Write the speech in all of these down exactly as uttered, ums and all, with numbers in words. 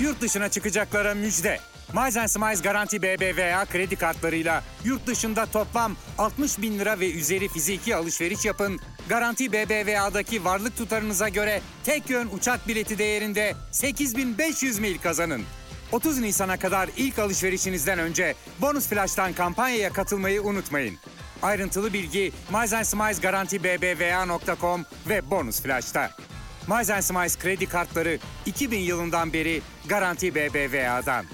Yurt dışına çıkacaklara müjde. Miles and Smiles Garanti B B V A kredi kartlarıyla yurt dışında toplam altmış bin lira ve üzeri fiziki alışveriş yapın. Garanti B B V A'daki varlık tutarınıza göre tek yön uçak bileti değerinde sekiz bin beş yüz mil kazanın. otuz Nisan'a kadar ilk alışverişinizden önce Bonus Flash'tan kampanyaya katılmayı unutmayın. Ayrıntılı bilgi Miles and Smiles Garanti B B V A nokta com ve Bonus Flash'ta. Miles and Smiles kredi kartları iki bin yılından beri Garanti B B V A'dan.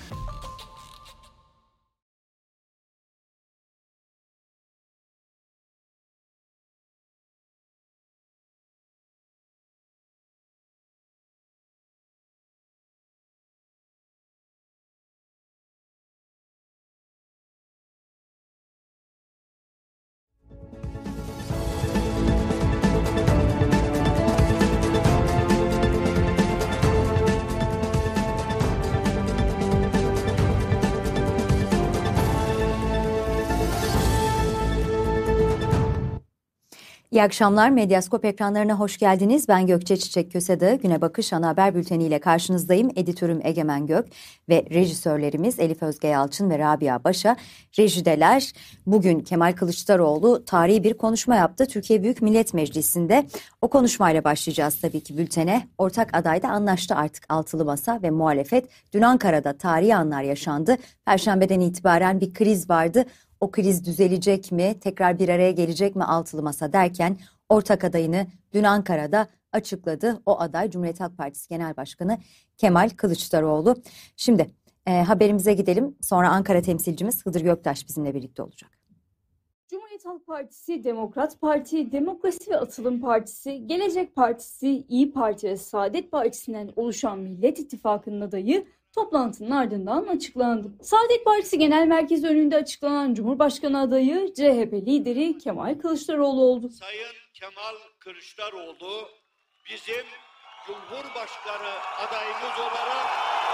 İyi akşamlar. Medyaskop ekranlarına hoş geldiniz. Ben Gökçe Çiçek Kösedağı. Güne Bakış Ana Haber Bülteni ile karşınızdayım. Editörüm Egemen Gök ve rejisörlerimiz Elif Özge Yalçın ve Rabia Başa. Rejideler bugün Kemal Kılıçdaroğlu tarihi bir konuşma yaptı Türkiye Büyük Millet Meclisi'nde. O konuşmayla başlayacağız tabii ki bültene. Ortak adayda anlaştı artık altılı masa ve muhalefet. Dün Ankara'da tarihi anlar yaşandı. Perşembeden itibaren bir kriz vardı. O kriz düzelecek mi, tekrar bir araya gelecek mi altılı masa derken ortak adayını dün Ankara'da açıkladı. O aday Cumhuriyet Halk Partisi Genel Başkanı Kemal Kılıçdaroğlu. Şimdi e, haberimize gidelim. Sonra Ankara temsilcimiz Hıdır Göktaş bizimle birlikte olacak. Cumhuriyet Halk Partisi, Demokrat Parti, Demokrasi ve Atılım Partisi, Gelecek Partisi, İyi Parti ve Saadet Partisi'nden oluşan Millet İttifakı'nın adayı toplantının ardından açıklandı. Saadet Partisi Genel Merkezi önünde açıklanan Cumhurbaşkanı adayı C H P lideri Kemal Kılıçdaroğlu oldu. Sayın Kemal Kılıçdaroğlu bizim Cumhurbaşkanı adayımız olarak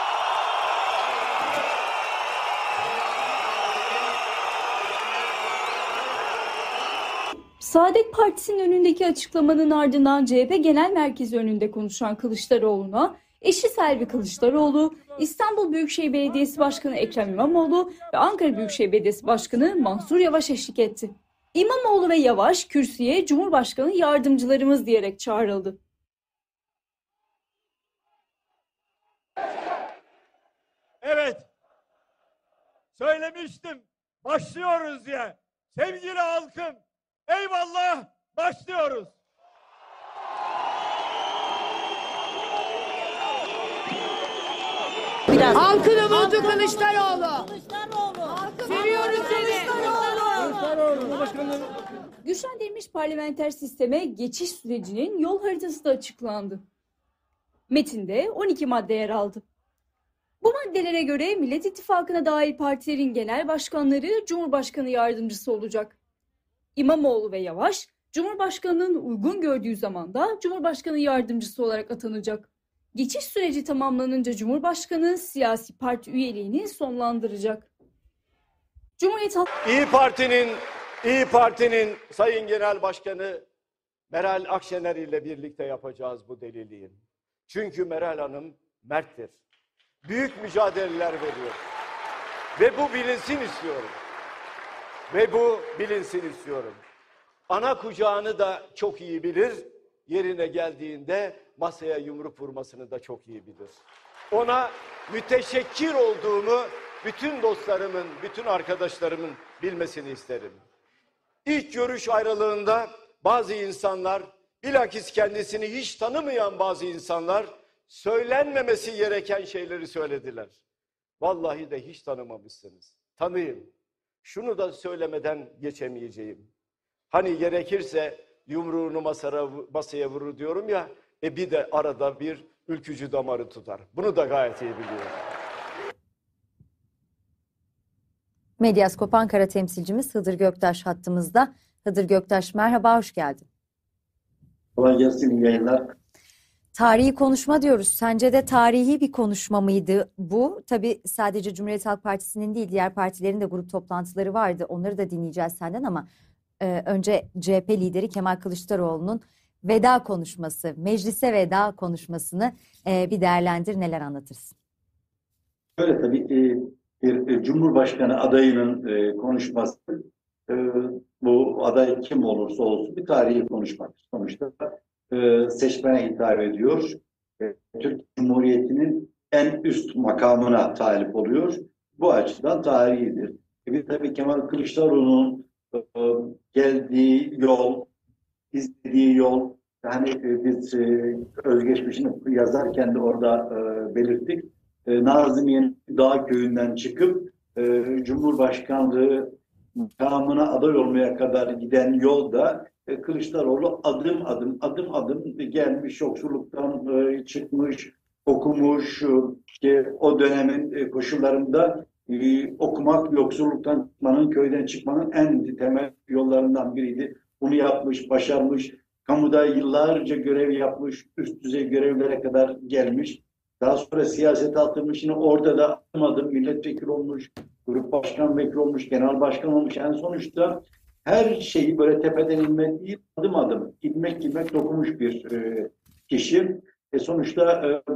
Saadet Partisi'nin önündeki açıklamanın ardından C H P Genel Merkezi önünde konuşan Kılıçdaroğlu'na eşi Selvi Kılıçdaroğlu, İstanbul Büyükşehir Belediyesi Başkanı Ekrem İmamoğlu ve Ankara Büyükşehir Belediyesi Başkanı Mansur Yavaş eşlik etti. İmamoğlu ve Yavaş kürsüye Cumhurbaşkanı yardımcılarımız diyerek çağrıldı. Evet, söylemiştim başlıyoruz diye. Sevgili halkım, eyvallah, başlıyoruz. Biraz. Halkın umudu Kılıçdaroğlu. Kılıçdaroğlu. Seviyoruz seni. Kılıçdaroğlu. Güçlendirilmiş parlamenter sisteme geçiş sürecinin yol haritası da açıklandı. Metinde on iki madde yer aldı. Bu maddelere göre Millet İttifakı'na dahil partilerin genel başkanları Cumhurbaşkanı yardımcısı olacak. İmamoğlu ve Yavaş, Cumhurbaşkanı'nın uygun gördüğü zamanda Cumhurbaşkanı yardımcısı olarak atanacak. Geçiş süreci tamamlanınca Cumhurbaşkanı siyasi parti üyeliğini sonlandıracak. Cumhuriyet Halk İyi Parti'nin İyi Parti'nin Sayın Genel Başkanı Meral Akşener ile birlikte yapacağız bu deliliği. Çünkü Meral Hanım merttir. Büyük mücadeleler veriyor. Ve bu bilinsin istiyorum. Ve bu bilinsin istiyorum. Ana kucağını da çok iyi bilir. Yerine geldiğinde masaya yumruk vurmasını da çok iyi bilir. Ona müteşekkir olduğumu bütün dostlarımın, bütün arkadaşlarımın bilmesini isterim. İlk görüş ayrılığında bazı insanlar, bilakis kendisini hiç tanımayan bazı insanlar söylenmemesi gereken şeyleri söylediler. Vallahi de hiç tanımamışsınız. Tanıyın. Şunu da söylemeden geçemeyeceğim. Hani gerekirse yumruğunu masaya, masaya vurur diyorum ya, e bir de arada bir ülkücü damarı tutar. Bunu da gayet iyi biliyorum. Medyaskop Ankara temsilcimiz Hıdır Göktaş hattımızda. Hıdır Göktaş merhaba, hoş geldin. Kolay gelsin, iyi yayınlar. Tarihi konuşma diyoruz. Sence de tarihi bir konuşma mıydı bu? Tabii sadece Cumhuriyet Halk Partisi'nin değil, diğer partilerin de grup toplantıları vardı. Onları da dinleyeceğiz senden ama e, önce C H P lideri Kemal Kılıçdaroğlu'nun veda konuşması, meclise veda konuşmasını e, bir değerlendir, neler anlatırsın? Böyle tabii e, bir e, Cumhurbaşkanı adayının e, konuşması, e, bu aday kim olursa olsun bir tarihi konuşmak sonuçta e, seçmene hitap ediyor. E, Türk Cumhuriyeti'nin en üst makamına talip oluyor. Bu açıdan tarihidir. E, bir tabii Kemal Kılıçdaroğlu'nun e, geldiği yol, izlediği yol, yani e, biz e, özgeçmişini yazarken de orada e, belirttik. E, Nazımiyye'nin Dağ Köyü'nden çıkıp e, Cumhurbaşkanlığı makamına aday olmaya kadar giden yolda e, Kılıçdaroğlu adım adım adım adım gelmiş, yoksulluktan e, çıkmış, okumuş, işte o dönemin e, koşullarında e, okumak yoksulluktan çıkmanın, köyden çıkmanın en temel yollarından biriydi. Bunu yapmış, başarmış, kamuda yıllarca görev yapmış, üst düzey görevlere kadar gelmiş. Daha sonra siyasete atılmış, yine orada da adım adım milletvekili olmuş, grup başkan vekili olmuş, genel başkan olmuş. En sonuçta her şeyi böyle tepeden inme değil, adım adım, ilmek ilmek dokunmuş bir e, kişi. E sonuçta e,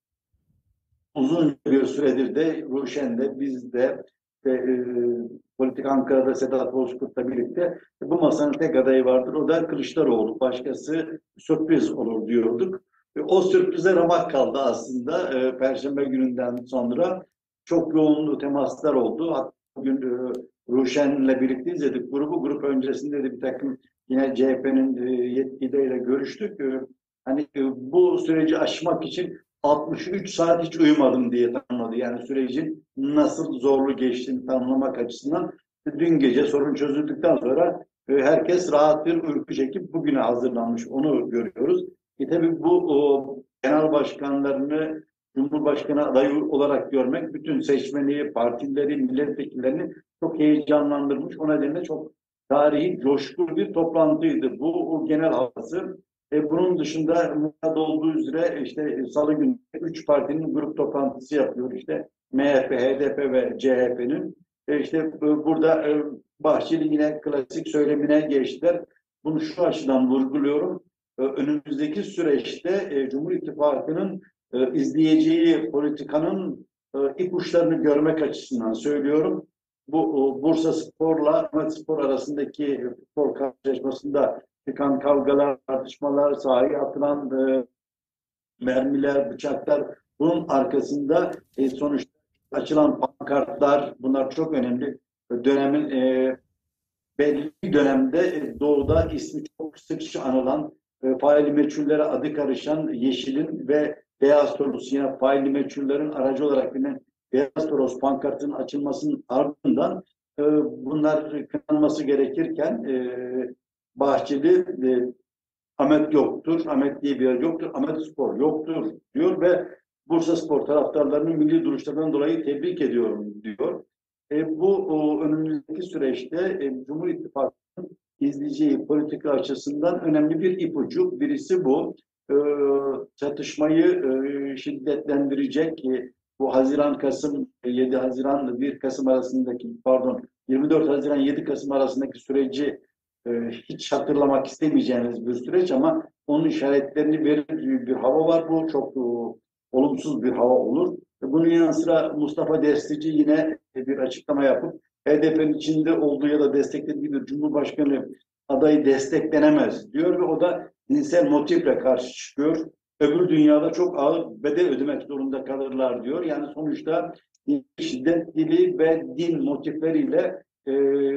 uzun bir süredir de Ruşen'de, biz de e, e, Politik Ankara'da Sedat Bozkurt'la birlikte e, bu masanın tek adayı vardır. O da Kılıçdaroğlu. Başkası sürpriz olur diyorduk. E, o sürprize ramak kaldı aslında. E, Perşembe gününden sonra çok yoğun temaslar oldu. Hatta bugün e, Ruşen'le birlikte izledik grubu. Grup öncesinde de bir takım yine C H P'nin e, yetkilileriyle görüştük. E, hani e, bu süreci aşmak için altmış üç saat hiç uyumadım diye tanımladı. Yani sürecin nasıl zorlu geçtiğini tanımlamak açısından dün gece sorun çözüldükten sonra e, herkes rahat bir uyku çekip bugüne hazırlanmış. Onu görüyoruz. E tabii bu o, genel başkanlarını Cumhurbaşkanı adayı olarak görmek bütün seçmeni, partileri, milletvekillerini çok heyecanlandırmış. O nedenle çok tarihi, coşkulu bir toplantıydı. Bu o genel havası. E, bunun dışında Murat olduğu üzere işte Salı günü üç partinin grup toplantısı yapıyor. İşte M H P, H D P ve C H P'nin. E, işte e, burada e, Bahçeli yine klasik söylemine geçtiler. Bunu şu açıdan vurguluyorum. E, önümüzdeki süreçte e, Cumhur İttifakı'nın e, izleyeceği politikanın e, ipuçlarını görmek açısından söylüyorum. Bu e, Bursa Spor'la Ahmet Spor arasındaki futbol karşılaşmasında çıkan kavgalar, tartışmalar, sahaya atılan e, mermiler, bıçaklar, bunun arkasında e, sonuçta açılan pankartlar, bunlar çok önemli. Dönemin e, belli bir dönemde e, doğuda ismi çok sıkça anılan, e, faili meçhullere adı karışan Yeşil'in ve Beyaz Toros, yine faili meçhullerin aracı olarak bilinen Beyaz Toros pankartının açılmasının ardından e, bunlar kınanması gerekirken e, Bahçeli e, Ahmet yoktur, Ahmet diye bir yer yoktur, Ahmet Spor yoktur diyor ve Bursa Spor taraftarlarının milli duruşlarından dolayı tebrik ediyorum diyor. E, bu o, önümüzdeki süreçte e, Cumhur İttifakı'nın izleyeceği politika açısından önemli bir ipucu. Birisi bu. E, çatışmayı e, şiddetlendirecek e, bu Haziran-Kasım, yedi Haziran bir Kasım arasındaki, pardon yirmi dört Haziran yedi Kasım arasındaki süreci e, hiç hatırlamak istemeyeceğiniz bir süreç ama onun işaretlerini verir bir hava var. Bu çok e, olumsuz bir hava olur. Bunun yanı sıra Mustafa Destici yine bir açıklama yapıp H D P'nin içinde olduğu ya da desteklediği bir Cumhurbaşkanı adayı desteklenemez diyor ve o da dinsel motifle karşı çıkıyor. Öbür dünyada çok ağır bedel ödemek zorunda kalırlar diyor. Yani sonuçta şiddet dili ve din motifleriyle e,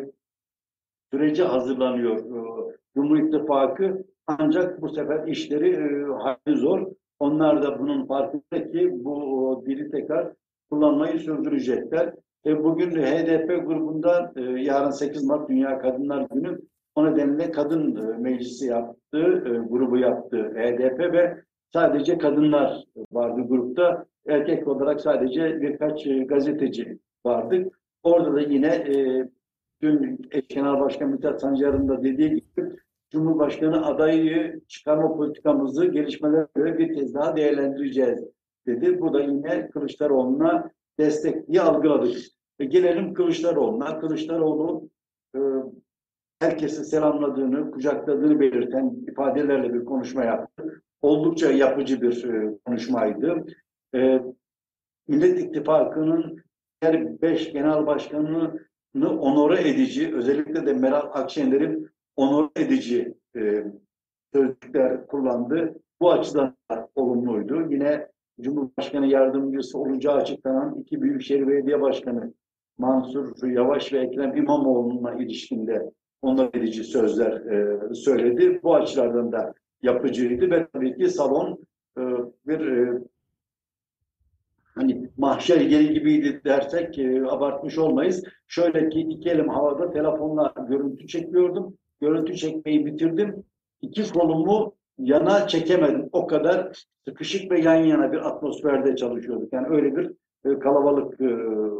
sürece hazırlanıyor e, Cumhur İttifakı. Ancak bu sefer işleri e, hayli zor. Onlar da bunun farkında ki bu dili tekrar kullanmayı sürdürecekler. E, bugün H D P grubunda e, yarın sekiz Mart Dünya Kadınlar Günü, o nedenle kadın e, meclisi yaptı, e, grubu yaptı H D P ve sadece kadınlar vardı grupta. Erkek olarak sadece birkaç e, gazeteci vardı. Orada da yine e, dün eş genel başkan Mithat Sancar'ın da dediği gibi Cumhurbaşkanı adayı çıkarma politikamızı gelişmelere göre bir kez daha değerlendireceğiz dedi. Bu da yine Kılıçdaroğlu'na destek diye algıladık. E gelelim Kılıçdaroğlu'na. Kılıçdaroğlu e, herkesi selamladığını, kucakladığını belirten ifadelerle bir konuşma yaptı. Oldukça yapıcı bir e, konuşmaydı. E, Millet İttifakı'nın her beş genel başkanını onore edici, özellikle de Meral Akşener'in onore edici e, sözcükler kullandı. Bu açıdan olumluydu. Yine Cumhurbaşkanı yardımcısı olacağı açıklanan iki Büyükşehir Belediye Başkanı Mansur Yavaş ve Ekrem İmamoğlu'na ilişkinde onore edici sözler e, söyledi. Bu açılardan da yapıcıydı ve tabii ki salon e, bir e, hani mahşer yeri gibiydi dersek e, abartmış olmayız. Şöyle ki iki elim havada telefonla görüntü çekiyordum. Görüntü çekmeyi bitirdim. İki kolumu yana çekemedim. O kadar sıkışık ve yan yana bir atmosferde çalışıyorduk. Yani öyle bir e, kalabalık e,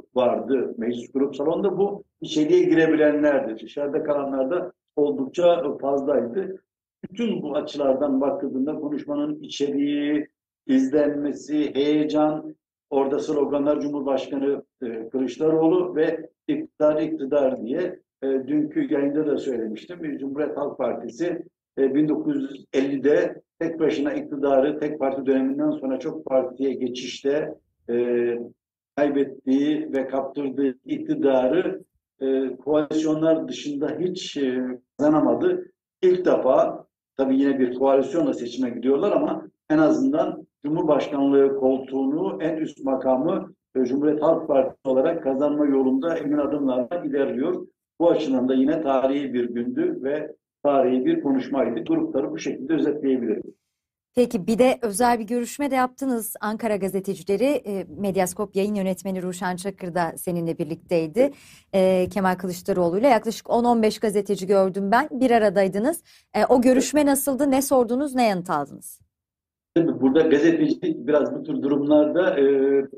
vardı meclis grup salonunda. Bu içeriye girebilenlerdi. Dışarıda kalanlar da oldukça fazlaydı. Bütün bu açılardan bakıldığında konuşmanın içeriği, izlenmesi, heyecan, orada sloganlar Cumhurbaşkanı e, Kılıçdaroğlu ve iktidar iktidar diye e, dünkü yayında da söylemiştim. Cumhuriyet Halk Partisi e, bin dokuz yüz ellide tek başına iktidarı tek parti döneminden sonra çok partiye geçişte e, kaybettiği ve kaptırdığı iktidarı e, koalisyonlar dışında hiç e, kazanamadı. İlk defa tabii yine bir koalisyonla seçime gidiyorlar ama en azından Cumhurbaşkanlığı koltuğunu en üst makamı e, Cumhuriyet Halk Partisi olarak kazanma yolunda emin adımlarla ilerliyor. Bu açıdan da yine tarihi bir gündü ve tarihi bir konuşmaydı. Grupları bu şekilde özetleyebilirim. Peki bir de özel bir görüşme de yaptınız. Ankara gazetecileri, e, Medyaskop yayın yönetmeni Ruşen Çakır da seninle birlikteydi. E, Kemal Kılıçdaroğlu ile yaklaşık on on beş gazeteci gördüm ben. Bir aradaydınız. E, o görüşme nasıldı? Ne sordunuz? Ne yanıt aldınız? Burada gazetecilik biraz bu tür durumlarda e,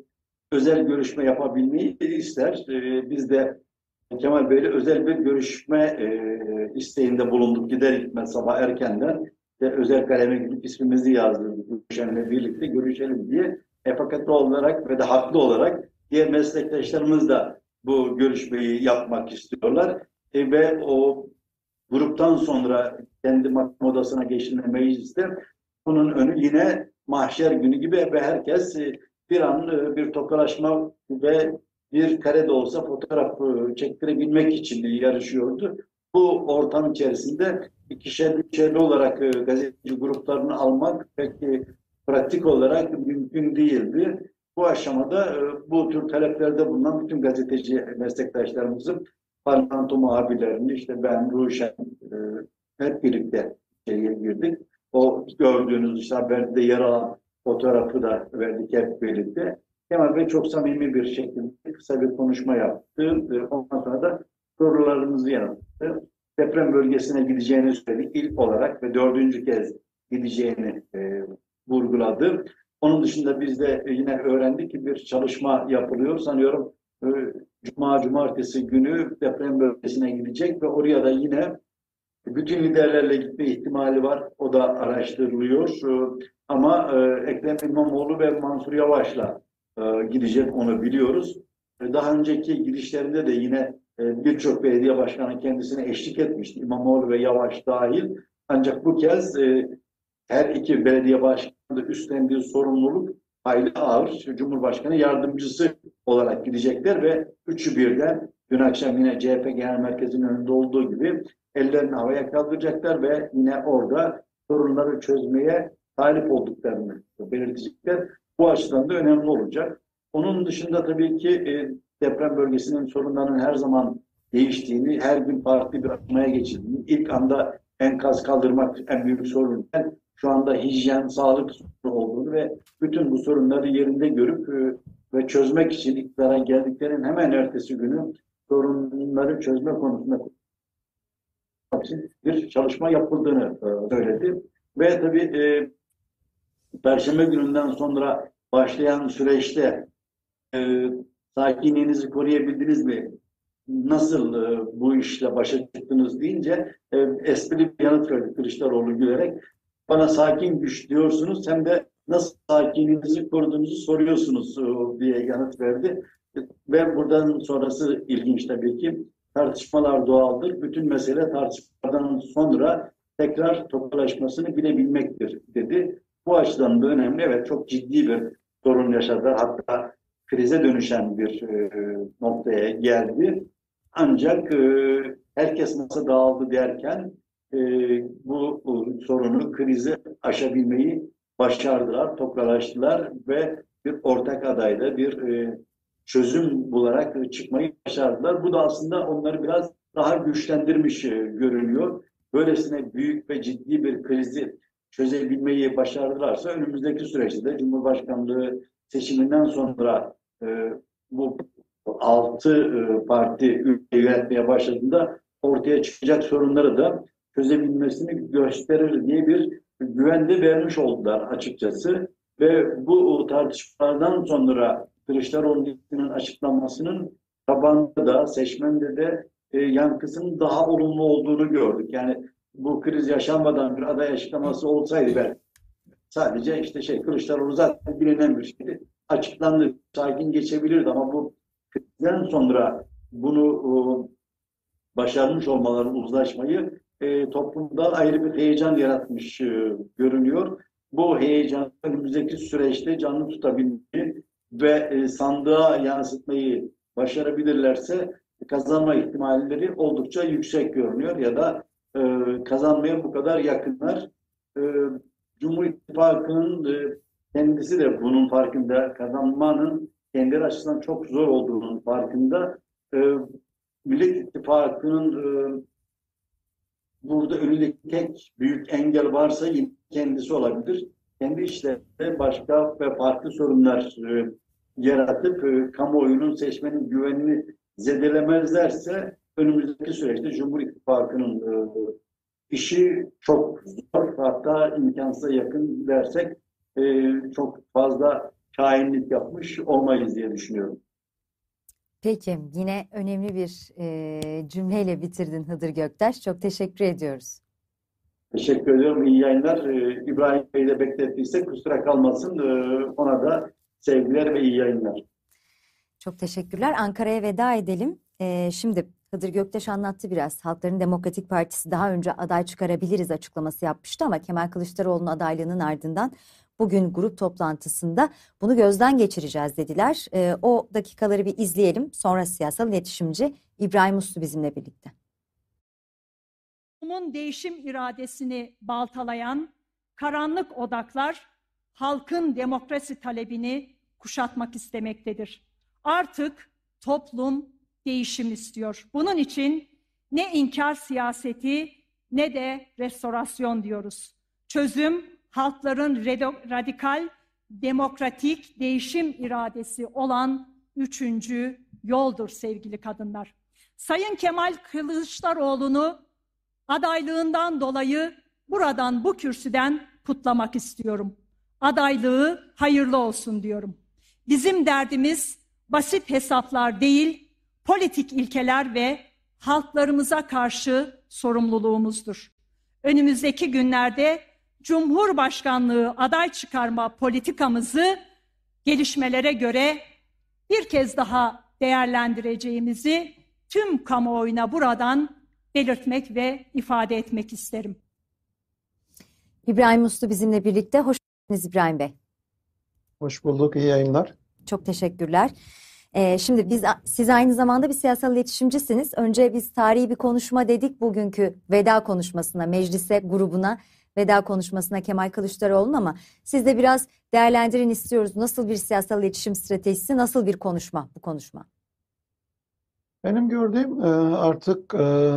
özel görüşme yapabilmeyi ister. E, biz de Kemal Bey'le özel bir görüşme e, isteğinde bulunduk. Gider gitmez sabah erkenden de özel kaleme gidip ismimizi yazdırdık. Görüşenle birlikte görüşelim diye. E, fakat olarak ve de haklı olarak diğer meslektaşlarımız da bu görüşmeyi yapmak istiyorlar. E, ve o gruptan sonra kendi makam odasına geçtiğinde mecliste bunun önü yine mahşer günü gibi ve herkes bir an bir tokalaşma ve bir kare de olsa fotoğraf çektirebilmek için yarışıyordu. Bu ortam içerisinde ikişer üçerli olarak gazeteci gruplarını almak pek pratik olarak mümkün değildi. Bu aşamada bu tür taleplerde bulunan bütün gazeteci meslektaşlarımızın parlamento muhabirlerini işte ben, Ruşen hep birlikte içeriye girdik. O gördüğünüz işte haberde yer alan fotoğrafı da verdik hep birlikte. Kemal Bey çok samimi bir şekilde kısa bir konuşma yaptı. Ondan sonra da sorularımızı yanıtladı. Deprem bölgesine gideceğini söyledi ilk olarak ve dördüncü kez gideceğini e, vurguladı. Onun dışında biz de yine öğrendik ki bir çalışma yapılıyor. Sanıyorum e, Cuma, Cumartesi günü deprem bölgesine gidecek ve oraya da yine bütün liderlerle gitme ihtimali var. O da araştırılıyor. Ama e, Ekrem İmamoğlu ve Mansur Yavaş'la e, gidecek, onu biliyoruz. E, daha önceki gidişlerinde de yine e, birçok belediye başkanı kendisine eşlik etmişti. İmamoğlu ve Yavaş dahil. Ancak bu kez e, her iki belediye başkanı da üstlendiği sorumluluk hayli ağır. Cumhurbaşkanı yardımcısı olarak gidecekler ve üçü birden dün akşam yine C H P Genel Merkezi'nin önünde olduğu gibi ellerini havaya kaldıracaklar ve yine orada sorunları çözmeye talip olduklarını belirtecekler. Bu açıdan da önemli olacak. Onun dışında tabii ki e, deprem bölgesinin sorunlarının her zaman değiştiğini, her gün farklı bir aşamaya geçildiğini, ilk anda enkaz kaldırmak en büyük sorunken şu anda hijyen, sağlık sorunu olduğunu ve bütün bu sorunları yerinde görüp e, ve çözmek için iktidara geldiklerinin hemen ertesi günü sorunları çözme konusunda bir çalışma yapıldığını söyledi. Ve tabii e, Perşembe gününden sonra başlayan süreçte e, sakinliğinizi koruyabildiniz mi? Nasıl e, bu işle başa çıktınız deyince e, esprili bir yanıt verdi Kılıçdaroğlu gülerek. Bana sakin güç diyorsunuz hem de nasıl sakinliğinizi koruduğunuzu soruyorsunuz e, diye yanıt verdi. Ve buradan sonrası ilginç tabii ki. Tartışmalar doğaldır. Bütün mesele tartışmadan sonra tekrar toparlaşmasını bilebilmektir dedi. Bu açıdan da önemli. Evet çok ciddi bir sorun yaşadılar. Hatta krize dönüşen bir e, noktaya geldi. Ancak e, herkes nasıl dağıldı derken e, bu, bu sorunu, krizi aşabilmeyi başardılar, tokalaştılar ve bir ortak adayla bir e, çözüm bularak çıkmayı başardılar. Bu da aslında onları biraz daha güçlendirmiş e, görünüyor. Böylesine büyük ve ciddi bir krizi çözebilmeyi başardılarsa önümüzdeki süreçte de Cumhurbaşkanlığı seçiminden sonra e, bu altı e, parti ülkeyi yönetmeye başladığında ortaya çıkacak sorunları da çözebilmesini gösterir diye bir güven de vermiş oldular açıkçası. Ve bu tartışmalardan sonra Kılıçdaroğlu'nun açıklamasının tabanda da seçmende de e, yankısının daha olumlu olduğunu gördük. Yani bu kriz yaşanmadan bir aday açıklaması olsaydı ben sadece işte şey Kılıçdaroğlu zaten bilinen bir şeydi. Açıklandı, sakin geçebilirdi ama bu krizden sonra bunu e, başarmış olmaları, uzlaşmayı e, toplumda ayrı bir heyecan yaratmış e, görünüyor. Bu heyecanı önümüzdeki süreçte canlı tutabilmeyi ve e, sandığa yansıtmayı başarabilirlerse kazanma ihtimalleri oldukça yüksek görünüyor ya da e, kazanmaya bu kadar yakınlar. E, Cumhur İttifakı'nın e, kendisi de bunun farkında, kazanmanın kendileri açısından çok zor olduğunun farkında. E, Millet İttifakı'nın e, burada önündeki tek büyük engel varsa kendisi olabilir. Kendi işlerinde başka ve farklı sorunlar e, yaratıp e, kamuoyunun, seçmenin güvenini zedelemezlerse önümüzdeki süreçte Cumhur İttifakı'nın e, işi çok zor, hatta imkansıza yakın dersek e, çok fazla kainlik yapmış olmayız diye düşünüyorum. Peki, yine önemli bir e, cümleyle bitirdin Hıdır Göktaş. Çok teşekkür ediyoruz. Teşekkür ediyorum. İyi yayınlar. Ee, İbrahim Bey'i de beklettiysek kusura kalmasın. Ee, ona da sevgiler ve iyi yayınlar. Çok teşekkürler. Ankara'ya veda edelim. E, şimdi Hıdır Göktaş anlattı biraz. Halkların Demokratik Partisi daha önce aday çıkarabiliriz açıklaması yapmıştı ama Kemal Kılıçdaroğlu'nun adaylığının ardından bugün grup toplantısında bunu gözden geçireceğiz dediler. E, o dakikaları bir izleyelim. Sonra siyasal iletişimci İbrahim Uslu bizimle birlikte. Toplumun değişim iradesini baltalayan karanlık odaklar halkın demokrasi talebini kuşatmak istemektedir. Artık toplum değişim istiyor. Bunun için ne inkar siyaseti ne de restorasyon diyoruz. Çözüm halkların radikal, demokratik değişim iradesi olan üçüncü yoldur sevgili kadınlar. Sayın Kemal Kılıçdaroğlu'nu adaylığından dolayı buradan, bu kürsüden kutlamak istiyorum. Adaylığı hayırlı olsun diyorum. Bizim derdimiz basit hesaplar değil, politik ilkeler ve halklarımıza karşı sorumluluğumuzdur. Önümüzdeki günlerde Cumhurbaşkanlığı aday çıkarma politikamızı gelişmelere göre bir kez daha değerlendireceğimizi tüm kamuoyuna buradan belirtmek ve ifade etmek isterim. İbrahim Uslu bizimle birlikte. Hoş geldiniz İbrahim Bey. Hoş bulduk, iyi yayınlar. Çok teşekkürler. Ee, şimdi biz siz aynı zamanda bir siyasal iletişimcisiniz. Önce biz tarihi bir konuşma dedik bugünkü veda konuşmasına, meclise, grubuna veda konuşmasına Kemal Kılıçdaroğlu'nun, ama siz de biraz değerlendirin istiyoruz. Nasıl bir siyasal iletişim stratejisi, nasıl bir konuşma bu konuşma? Benim gördüğüm artık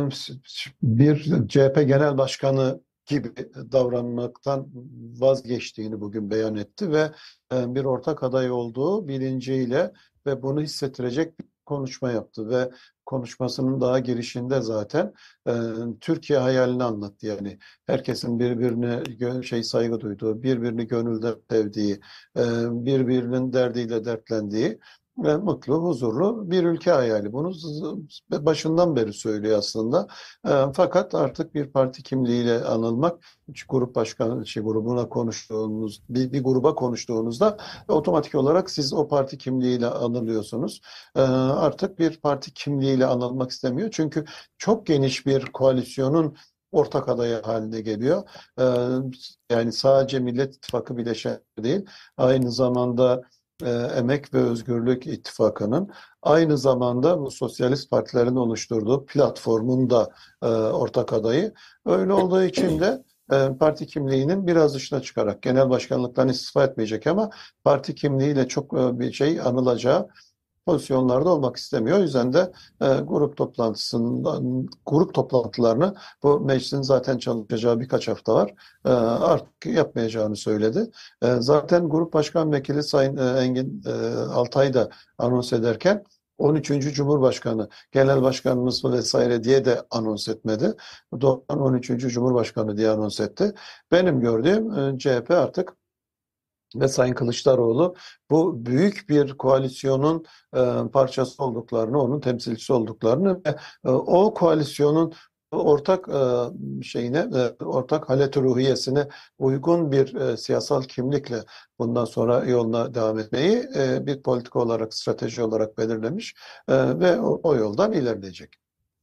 bir C H P Genel Başkanı gibi davranmaktan vazgeçtiğini bugün beyan etti ve bir ortak aday olduğu bilinciyle ve bunu hissettirecek bir konuşma yaptı ve konuşmasının daha girişinde zaten e, Türkiye hayalini anlattı. Yani herkesin birbirine şey saygı duyduğu, birbirini gönülden sevdiği, e, birbirinin derdiyle dertlendiği ve mutlu, huzurlu bir ülke hayali. Bunu başından beri söylüyor aslında. E, fakat artık bir parti kimliğiyle anılmak, grup başkanı şey, grubuna konuştuğunuz, bir, bir gruba konuştuğunuzda otomatik olarak siz o parti kimliğiyle anılıyorsunuz. E, artık bir parti kimliğiyle anılmak istemiyor. Çünkü çok geniş bir koalisyonun ortak adayı haline geliyor. E, yani sadece Millet İttifakı bileşen değil, aynı zamanda e, Emek ve Özgürlük İttifakı'nın aynı zamanda bu sosyalist partilerin oluşturduğu platformun da e, ortak adayı. Öyle olduğu için de e, parti kimliğinin biraz dışına çıkarak genel başkanlıktan istifa etmeyecek ama parti kimliğiyle çok e, bir şey anılacağı pozisyonlarda olmak istemiyor. O yüzden de e, grup toplantısından grup toplantılarını bu meclisin zaten çalışacağı birkaç hafta var. E, artık yapmayacağını söyledi. E, zaten Grup Başkan Vekili Sayın e, Engin e, Altay da anons ederken on üçüncü. Cumhurbaşkanı, Genel Başkanımız vesaire diye de anons etmedi. Doğrudan on üçüncü. Cumhurbaşkanı diye anons etti. Benim gördüğüm e, C H P artık ve Sayın Kılıçdaroğlu bu büyük bir koalisyonun e, parçası olduklarını, onun temsilcisi olduklarını ve e, o koalisyonun ortak e, şeyine, e, ortak halet-i ruhiyesine uygun bir e, siyasal kimlikle bundan sonra yoluna devam etmeyi e, bir politika olarak, strateji olarak belirlemiş e, ve o, o yoldan ilerleyecek.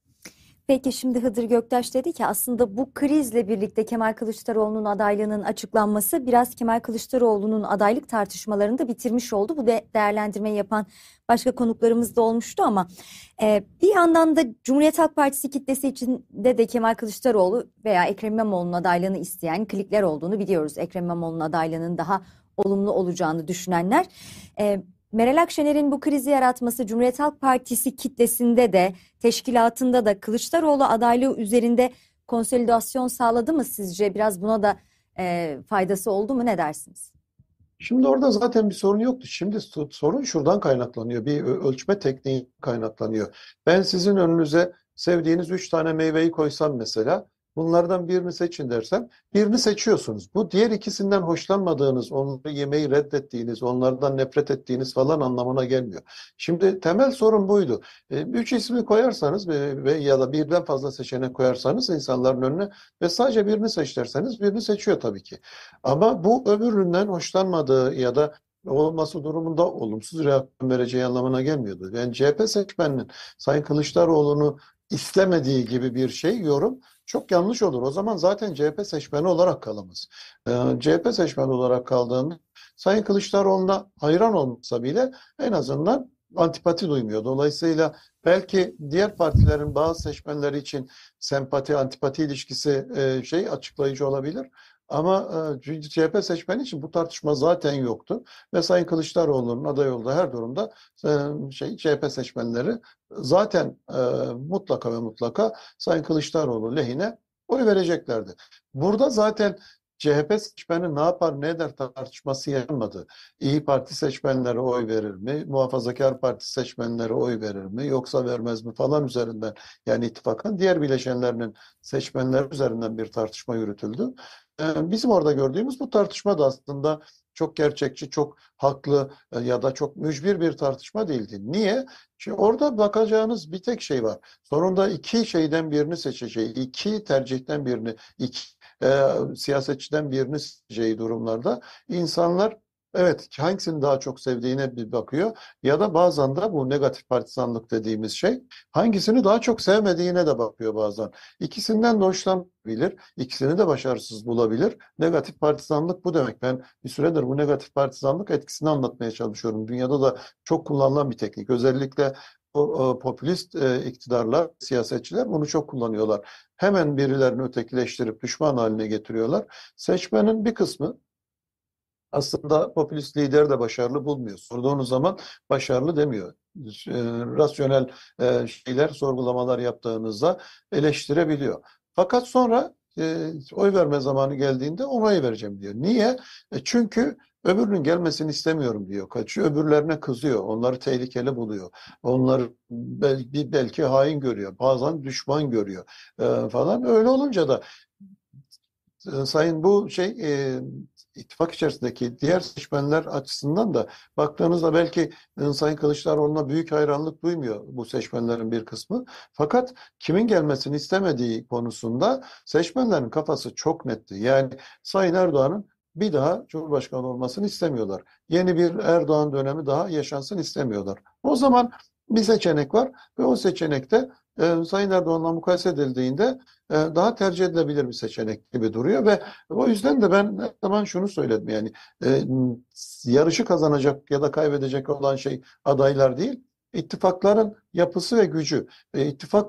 Peki şimdi Hıdır Göktaş dedi ki aslında bu krizle birlikte Kemal Kılıçdaroğlu'nun adaylığının açıklanması biraz Kemal Kılıçdaroğlu'nun adaylık tartışmalarını da bitirmiş oldu. Bu de değerlendirmeyi yapan başka konuklarımız da olmuştu ama e, bir yandan da Cumhuriyet Halk Partisi kitlesi içinde de Kemal Kılıçdaroğlu veya Ekrem İmamoğlu'nun adaylığını isteyen klikler olduğunu biliyoruz. Ekrem İmamoğlu'nun adaylığının daha olumlu olacağını düşünenler. E, Meral Akşener'in bu krizi yaratması Cumhuriyet Halk Partisi kitlesinde de teşkilatında da Kılıçdaroğlu adaylığı üzerinde konsolidasyon sağladı mı sizce? Biraz buna da e, faydası oldu mu? Ne dersiniz? Şimdi orada zaten bir sorun yoktu. Şimdi sorun şuradan kaynaklanıyor. Bir ölçme tekniği kaynaklanıyor. Ben sizin önünüze sevdiğiniz üç tane meyveyi koysam mesela, bunlardan birini seçin dersem, birini seçiyorsunuz. Bu diğer ikisinden hoşlanmadığınız, onları yemeyi reddettiğiniz, onlardan nefret ettiğiniz falan anlamına gelmiyor. Şimdi temel sorun buydu. E, üç ismi koyarsanız ve, ve ya da birden fazla seçenek koyarsanız insanların önüne ve sadece birini seç derseniz birini seçiyor tabii ki. Ama bu öbüründen hoşlanmadığı ya da olması durumunda olumsuz reaksiyon vereceği anlamına gelmiyordu. Yani C H P seçmeninin Sayın Kılıçdaroğlu'nu istemediği gibi bir şey, yorum çok yanlış olur. O zaman zaten C H P seçmeni olarak kalamaz. Ee, C H P seçmeni olarak kaldığında Sayın Kılıçdaroğlu'na hayran olmasa bile en azından antipati duymuyor. Dolayısıyla belki diğer partilerin bazı seçmenleri için sempati antipati ilişkisi e, şey açıklayıcı olabilir. Ama e, C H P seçmeni için bu tartışma zaten yoktu. Ve Sayın Kılıçdaroğlu'nun aday olduğu her durumda e, şey C H P seçmenleri zaten e, mutlaka ve mutlaka Sayın Kılıçdaroğlu lehine oy vereceklerdi. Burada zaten C H P seçmeni ne yapar ne eder tartışması yanmadı. İyi Parti seçmenleri oy verir mi? Muhafazakar Parti seçmenleri oy verir mi? Yoksa vermez mi falan üzerinden, yani ittifakın diğer bileşenlerinin seçmenleri üzerinden bir tartışma yürütüldü. Bizim orada gördüğümüz bu tartışma da aslında çok gerçekçi, çok haklı ya da çok mücbir bir tartışma değildi. Niye? Şimdi orada bakacağınız bir tek şey var. Sonunda iki şeyden birini seçeceği, iki tercihten birini, iki e, siyasetçiden birini seçeceği durumlarda insanlar evet hangisini daha çok sevdiğine bir bakıyor ya da bazen de bu negatif partizanlık dediğimiz şey hangisini daha çok sevmediğine de bakıyor bazen. İkisinden de hoşlanabilir, ikisini de başarısız bulabilir. Negatif partizanlık bu demek. Ben bir süredir bu negatif partizanlık etkisini anlatmaya çalışıyorum. Dünyada da çok kullanılan bir teknik. Özellikle o popülist e, iktidarlar, siyasetçiler bunu çok kullanıyorlar. Hemen birilerini ötekileştirip düşman haline getiriyorlar. Seçmenin bir kısmı aslında popülist lideri de başarılı bulmuyor. Sorduğunuz zaman başarılı demiyor. E, rasyonel e, şeyler, sorgulamalar yaptığınızda eleştirebiliyor. Fakat sonra e, oy verme zamanı geldiğinde ona oy vereceğim diyor. Niye? E, çünkü öbürünün gelmesini istemiyorum diyor. Kaçıyor, öbürlerine kızıyor. Onları tehlikeli buluyor. Onları belki, belki hain görüyor. Bazen düşman görüyor e, falan. Öyle olunca da e, sayın bu şey e, ittifak içerisindeki diğer seçmenler açısından da baktığınızda belki e, Sayın Kılıçdaroğlu'na büyük hayranlık duymuyor bu seçmenlerin bir kısmı. Fakat kimin gelmesini istemediği konusunda seçmenlerin kafası çok netti. Yani Sayın Erdoğan'ın bir daha Cumhurbaşkanı olmasını istemiyorlar. Yeni bir Erdoğan dönemi daha yaşansın istemiyorlar. O zaman bir seçenek var ve o seçenekte e, Sayın Erdoğan'la mukayese edildiğinde e, daha tercih edilebilir bir seçenek gibi duruyor ve o yüzden de ben her zaman şunu söyledim, yani e, yarışı kazanacak ya da kaybedecek olan şey adaylar değil, ittifakların yapısı ve gücü. E,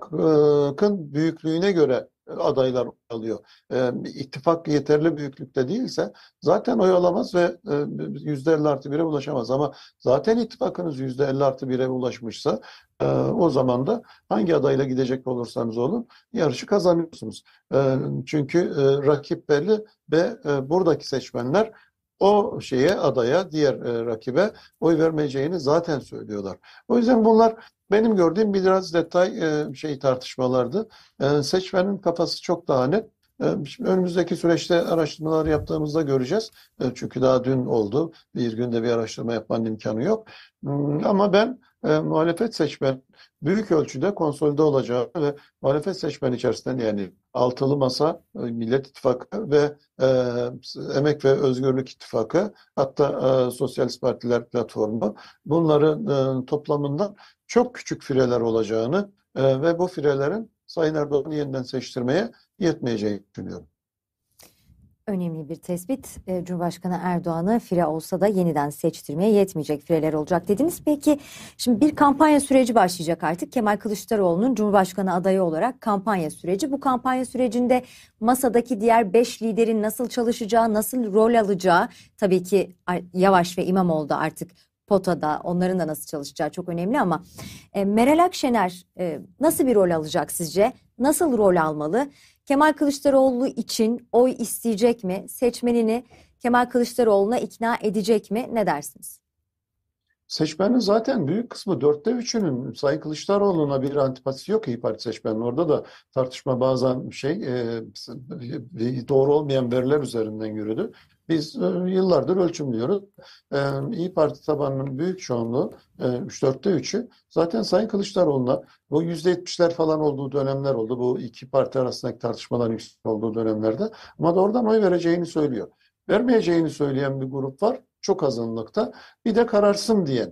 ittifakın büyüklüğüne göre adaylar alıyor. E, ittifak yeterli büyüklükte değilse zaten oy alamaz ve e, yüzde elli artı bire ulaşamaz. Ama zaten ittifakınız yüzde elli artı bire ulaşmışsa e, o zaman da hangi adayla gidecek olursanız olun yarışı kazanıyorsunuz. E, çünkü e, rakip belli ve e, buradaki seçmenler o şeye, adaya, diğer e, rakibe oy vermeyeceğini zaten söylüyorlar. O yüzden bunlar benim gördüğüm biraz detay e, şey tartışmalardı. E, seçmenin kafası çok daha net. E, şimdi önümüzdeki süreçte araştırmalar yaptığımızda göreceğiz. E, çünkü daha dün oldu. Bir günde bir araştırma yapmanın imkanı yok. Hmm, ama ben e, muhalefet seçmen büyük ölçüde konsolide olacağı ve muhalefet seçmen içerisinde, yani Altılı Masa, e, Millet İttifakı ve e, Emek ve Özgürlük İttifakı, hatta e, Sosyalist Partiler Platformu, bunların e, toplamından çok küçük fireler olacağını e, ve bu firelerin Sayın Erdoğan'ı yeniden seçtirmeye yetmeyeceğini düşünüyorum. Önemli bir tespit. E, Cumhurbaşkanı Erdoğan'ı fire olsa da yeniden seçtirmeye yetmeyecek fireler olacak dediniz. Peki şimdi bir kampanya süreci başlayacak artık. Kemal Kılıçdaroğlu'nun Cumhurbaşkanı adayı olarak kampanya süreci. Bu kampanya sürecinde masadaki diğer beş liderin nasıl çalışacağı, nasıl rol alacağı, tabii ki Yavaş ve İmamoğlu da artık potada, onların da nasıl çalışacağı çok önemli ama e, Meral Akşener e, nasıl bir rol alacak sizce? Nasıl rol almalı? Kemal Kılıçdaroğlu için oy isteyecek mi? Seçmenini Kemal Kılıçdaroğlu'na ikna edecek mi? Ne dersiniz? Seçmenin zaten büyük kısmı, dörtte üçünün Sayın Kılıçdaroğlu'na bir antipatisi yok İYİ Parti seçmenin. Orada da tartışma bazen şey e, doğru olmayan veriler üzerinden yürüdü. Biz e, yıllardır ölçümlüyoruz. E, İYİ Parti tabanının büyük çoğunluğu, e, üç dörtte üçü zaten Sayın Kılıçdaroğlu'na, bu yüzde yetmişler falan olduğu dönemler oldu. Bu iki parti arasındaki tartışmaların yüksek olduğu dönemlerde. Ama da oradan oy vereceğini söylüyor. Vermeyeceğini söyleyen bir grup var. Çok azınlıkta. Bir de kararsın diyen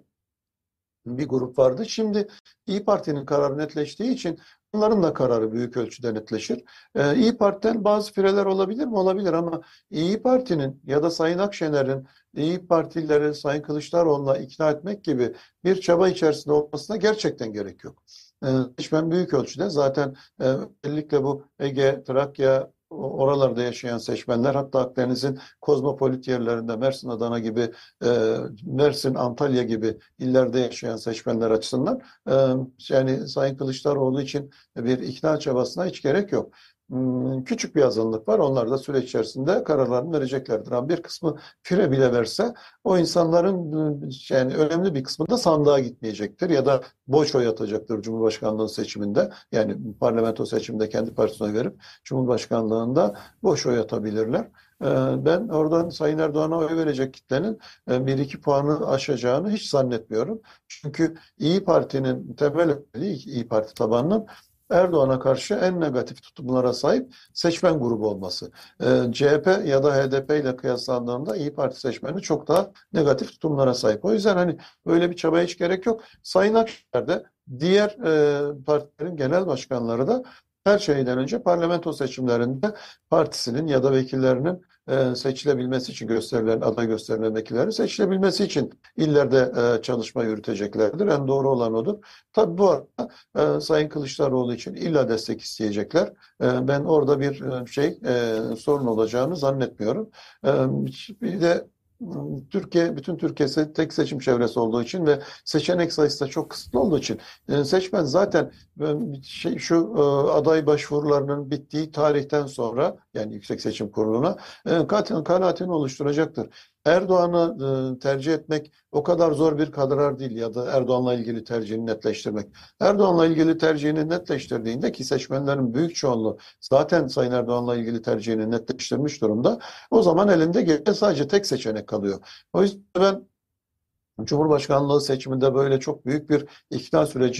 bir grup vardı. Şimdi İYİ Parti'nin kararı netleştiği için onların da kararı büyük ölçüde netleşir. Ee, İYİ Parti'den bazı fireler olabilir mi? Olabilir ama İYİ Parti'nin ya da Sayın Akşener'in İYİ Partilileri Sayın Kılıçdaroğlu'na ikna etmek gibi bir çaba içerisinde olmasına gerçekten gerek yok. Ee, seçmen büyük ölçüde zaten e, özellikle bu Ege, Trakya, oralarda yaşayan seçmenler, hatta Akdeniz'in kozmopolit yerlerinde Mersin, Adana gibi, e, Mersin, Antalya gibi illerde yaşayan seçmenler açısından e, yani Sayın Kılıçdaroğlu için bir ikna çabasına hiç gerek yok. Hmm, küçük bir azınlık var. Onlar da süreç içerisinde kararlarını vereceklerdir. Ama bir kısmı fire bile verse o insanların yani önemli bir kısmı da sandığa gitmeyecektir ya da boş oy atacaktır Cumhurbaşkanlığı seçiminde. Yani parlamento seçiminde kendi partisine verip Cumhurbaşkanlığında boş oy atabilirler. Ben oradan Sayın Erdoğan'a oy verecek kitlenin bir iki puanı aşacağını hiç zannetmiyorum. Çünkü İYİ Parti'nin temel özelliği, İYİ Parti tabanının Erdoğan'a karşı en negatif tutumlara sahip seçmen grubu olması. Ee, C H P ya da H D P ile kıyaslandığında İYİ Parti seçmeni çok daha negatif tutumlara sahip. O yüzden hani böyle bir çabaya hiç gerek yok. Sayın Akşener de diğer e, partilerin genel başkanları da her şeyden önce parlamento seçimlerinde partisinin ya da vekillerinin e, seçilebilmesi için gösterilen, aday gösterilen vekillerin seçilebilmesi için illerde e, çalışma yürüteceklerdir. En doğru olan odur. Tabii bu arada e, Sayın Kılıçdaroğlu için illa destek isteyecekler. E, ben orada bir e, şey e, sorun olacağını zannetmiyorum. E, bir de Türkiye, bütün Türkiye tek seçim çevresi olduğu için ve seçenek sayısı da çok kısıtlı olduğu için seçmen zaten şey, şu aday başvurularının bittiği tarihten sonra, yani Yüksek Seçim Kurulu'na kanaatini oluşturacaktır. Erdoğan'ı tercih etmek o kadar zor bir karar değil ya da Erdoğan'la ilgili tercihini netleştirmek. Erdoğan'la ilgili tercihini netleştirdiğinde, ki seçmenlerin büyük çoğunluğu zaten Sayın Erdoğan'la ilgili tercihini netleştirmiş durumda, o zaman elinde sadece tek seçenek kalıyor. O yüzden ben Cumhurbaşkanlığı seçiminde böyle çok büyük bir ikna süreci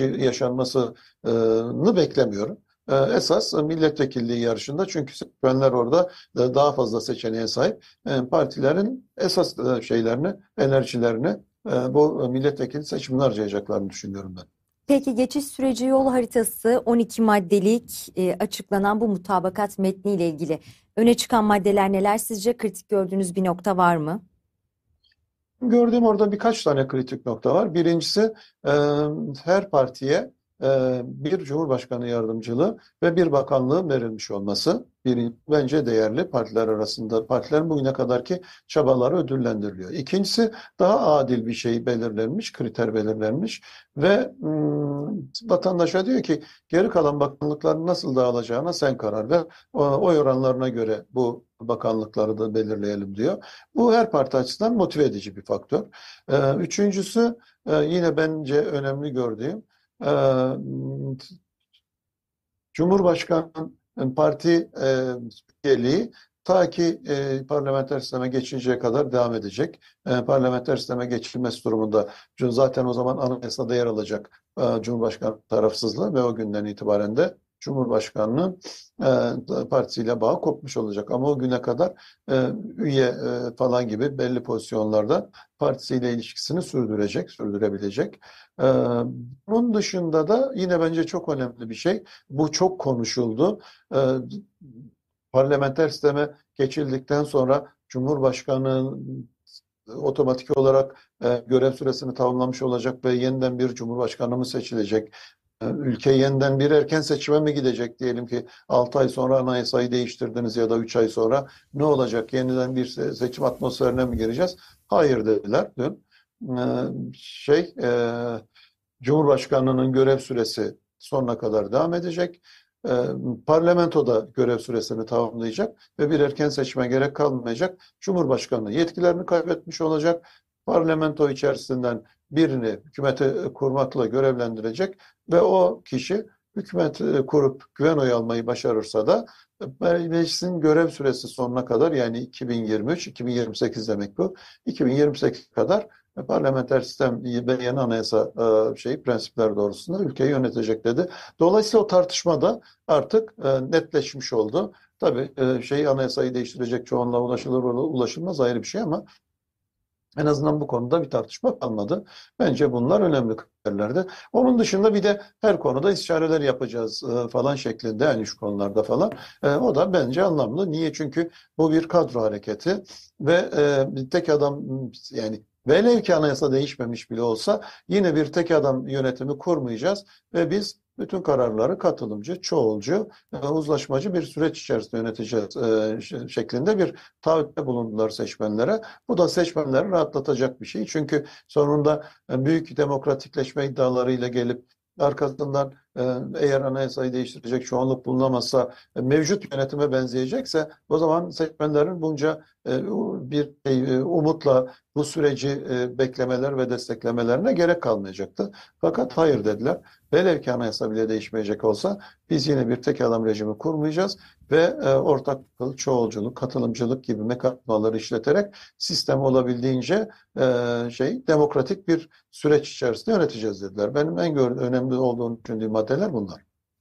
yaşanmasını beklemiyorum. Esas milletvekilliği yarışında, çünkü seçmenler orada daha fazla seçeneğe sahip, partilerin esas şeylerini, enerjilerini bu milletvekili seçimine harcayacaklarını düşünüyorum ben. Peki geçiş süreci yol haritası on iki maddelik e, açıklanan bu mutabakat metniyle ilgili öne çıkan maddeler neler sizce? Kritik gördüğünüz bir nokta var mı? Gördüğüm orada birkaç tane kritik nokta var. Birincisi e, her partiye e, bir Cumhurbaşkanı yardımcılığı ve bir bakanlığın verilmiş olması. Bir, bence değerli partiler arasında. Partilerin bugüne kadarki çabaları ödüllendiriliyor. İkincisi daha adil bir şey belirlenmiş, kriter belirlenmiş ve hmm, vatandaşa diyor ki geri kalan bakanlıkların nasıl dağılacağına sen karar ver. O, oy oranlarına göre bu bakanlıkları da belirleyelim diyor. Bu her parti açısından motive edici bir faktör. Ee, üçüncüsü e, yine bence önemli gördüğüm e, Cumhurbaşkanı'nın parti e, üyeliği ta ki e, parlamenter sisteme geçinceye kadar devam edecek. E, parlamenter sisteme geçilmesi durumunda zaten o zaman anayasada yer alacak e, Cumhurbaşkanı tarafsızlığı ve o günden itibaren de Cumhurbaşkanı'nın e, partisiyle bağı kopmuş olacak. Ama o güne kadar e, üye e, falan gibi belli pozisyonlarda partisiyle ilişkisini sürdürecek, sürdürebilecek. E, bunun dışında da yine bence çok önemli bir şey. Bu çok konuşuldu. E, parlamenter sisteme geçildikten sonra Cumhurbaşkanı otomatik olarak e, görev süresini tamamlamış olacak ve yeniden bir Cumhurbaşkanı mı seçilecek? Ülke yeniden bir erken seçime mi gidecek? Diyelim ki altı ay sonra anayasayı değiştirdiniz ya da üç ay sonra ne olacak? Yeniden bir seçim atmosferine mi gireceğiz? Hayır dediler dün. Şey, e, Cumhurbaşkanının görev süresi sonuna kadar devam edecek. E, parlamento da görev süresini tamamlayacak ve bir erken seçime gerek kalmayacak. Cumhurbaşkanı yetkilerini kaybetmiş olacak. Parlamento içerisinden birini hükümeti kurmakla görevlendirecek ve o kişi hükümet kurup güven oyu almayı başarırsa da meclisin görev süresi sonuna kadar yani iki bin yirmi üç iki bin yirmi sekiz demek bu. iki bin yirmi sekiz kadar parlamenter sistem ve yeni anayasa şey prensipler doğrultusunda ülkeyi yönetecek dedi. Dolayısıyla o tartışma da artık netleşmiş oldu. Tabii şey anayasayı değiştirecek çoğunluğa ulaşılır ulaşılmaz ayrı bir şey ama en azından bu konuda bir tartışma kalmadı. Bence bunlar önemli kriterlerdi. Onun dışında bir de her konuda istişareler yapacağız falan şeklinde yani şu konularda falan. O da bence anlamlı. Niye? Çünkü bu bir kadro hareketi ve tek adam yani velev ki anayasa değişmemiş bile olsa yine bir tek adam yönetimi kurmayacağız ve biz bütün kararları katılımcı, çoğulcu, uzlaşmacı bir süreç içerisinde yöneteceğiz şeklinde bir taahhütte bulundular seçmenlere. Bu da seçmenleri rahatlatacak bir şey. Çünkü sonunda büyük demokratikleşme iddialarıyla gelip arkasından eğer anayasayı değiştirecek çoğunluk bulunamazsa mevcut yönetime benzeyecekse o zaman seçmenlerin bunca bir umutla bu süreci beklemeler ve desteklemelerine gerek kalmayacaktı. Fakat hayır dediler. Velev ki anayasa bile değişmeyecek olsa biz yine bir tek adam rejimi kurmayacağız ve ortak akıl, çoğulculuk, katılımcılık gibi mekanizmaları işleterek sistem olabildiğince şey demokratik bir süreç içerisinde yöneteceğiz dediler. Benim en önemli olduğunu düşündüğüm maddeler bunlar.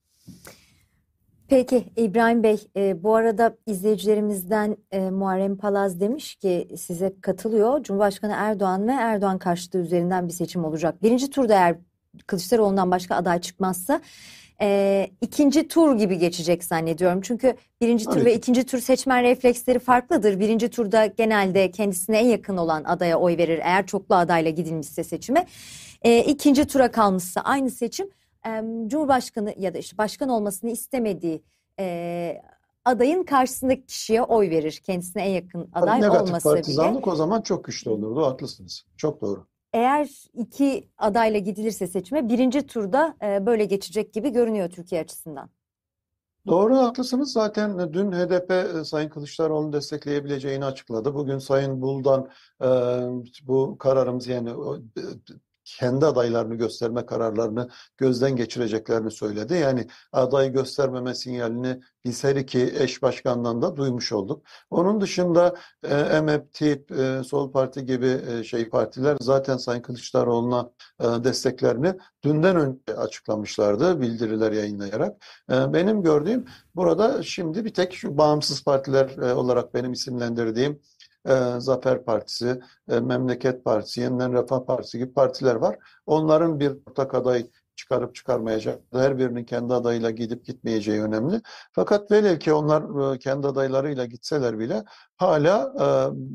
Peki İbrahim Bey, e, bu arada izleyicilerimizden e, Muharrem Palaz demiş ki size katılıyor. Cumhurbaşkanı Erdoğan ve Erdoğan karşıtı üzerinden bir seçim olacak. Birinci turda eğer Kılıçdaroğlu'ndan başka aday çıkmazsa e, ikinci tur gibi geçecek zannediyorum. Çünkü birinci tur Tabii ve ki. ikinci tur seçmen refleksleri farklıdır. Birinci turda genelde kendisine en yakın olan adaya oy verir eğer çoklu adayla gidilmişse seçime. E, ikinci tura kalmışsa aynı seçim. Cumhurbaşkanı ya da işte başkan olmasını istemediği e, adayın karşısındaki kişiye oy verir. Kendisine en yakın aday Negatif olmasa bile. partizanlık o zaman çok güçlü olurdu. Haklısınız. Çok doğru. Eğer iki adayla gidilirse seçime birinci turda e, böyle geçecek gibi görünüyor Türkiye açısından. Doğru, haklısınız. Zaten dün H D P e, Sayın Kılıçdaroğlu'nu destekleyebileceğini açıkladı. Bugün Sayın Buldan e, bu kararımız yani o, e, kendi adaylarını gösterme kararlarını gözden geçireceklerini söyledi. Yani aday göstermeme sinyalini biz her iki eş başkandan da duymuş olduk. Onun dışında e, M H P, T İP, e, Sol Parti gibi e, şey partiler zaten Sayın Kılıçdaroğlu'na e, desteklerini dünden önce açıklamışlardı bildiriler yayınlayarak. E, benim gördüğüm burada şimdi bir tek şu bağımsız partiler e, olarak benim isimlendirdiğim e, Zafer Partisi, e, Memleket Partisi, Yeniden Refah Partisi gibi partiler var. Onların bir ortak aday çıkarıp çıkarmayacak. Her birinin kendi adayıyla gidip gitmeyeceği önemli. Fakat velev ki onlar e, kendi adaylarıyla gitseler bile hala e,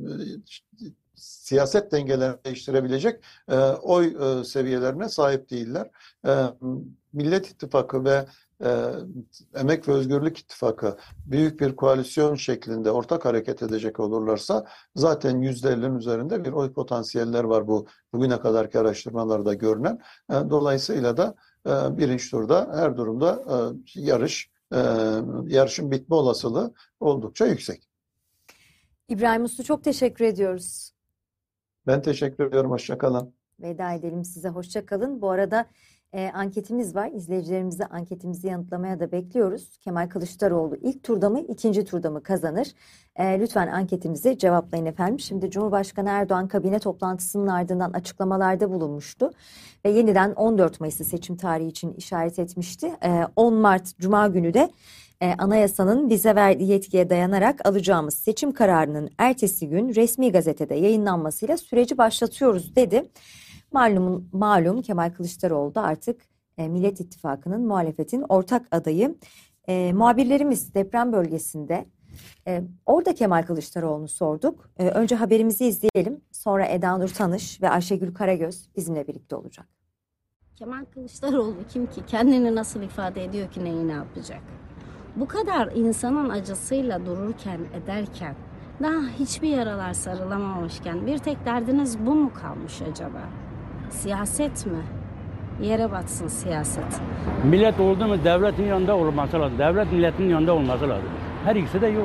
siyaset dengelerini değiştirebilecek e, oy e, seviyelerine sahip değiller. E, Millet İttifakı ve e, Emek ve Özgürlük İttifakı büyük bir koalisyon şeklinde ortak hareket edecek olurlarsa zaten yüzde ellinin üzerinde bir oy potansiyeller var bu bugüne kadarki araştırmalarda görünen. E, dolayısıyla da e, birinci turda her durumda e, yarış e, yarışın bitme olasılığı oldukça yüksek. İbrahim Uslu, çok teşekkür ediyoruz. Ben teşekkür ediyorum. Hoşça kalın. Veda edelim size. Hoşça kalın. Bu arada e, anketimiz var. İzleyicilerimizi anketimizi yanıtlamaya da bekliyoruz. Kemal Kılıçdaroğlu ilk turda mı, ikinci turda mı kazanır? E, lütfen anketimizi cevaplayın efendim. Şimdi Cumhurbaşkanı Erdoğan kabine toplantısının ardından açıklamalarda bulunmuştu. Ve yeniden on dört Mayıs'ı seçim tarihi için işaret etmişti. E, on Mart Cuma günü de e, anayasanın bize verdiği yetkiye dayanarak alacağımız seçim kararının ertesi gün resmi gazetede yayınlanmasıyla süreci başlatıyoruz dedi. Malum, malum Kemal Kılıçdaroğlu da artık e, Millet İttifakı'nın muhalefetin ortak adayı. E, muhabirlerimiz deprem bölgesinde. E, orada Kemal Kılıçdaroğlu'nu sorduk. E, önce haberimizi izleyelim. Sonra Eda Nur Tanış ve Ayşegül Karagöz bizimle birlikte olacak. Kemal Kılıçdaroğlu kim ki? Kendini nasıl ifade ediyor ki, neyi ne yapacak? Bu kadar insanın acısıyla dururken, ederken, daha hiçbir yaralar sarılamamışken bir tek derdiniz bu mu kalmış acaba? Siyaset mi? Yere batsın siyaset. Millet oldu mu devletin yanında olması lazım. Devlet milletin yanında olması lazım. Her ikisi de yok.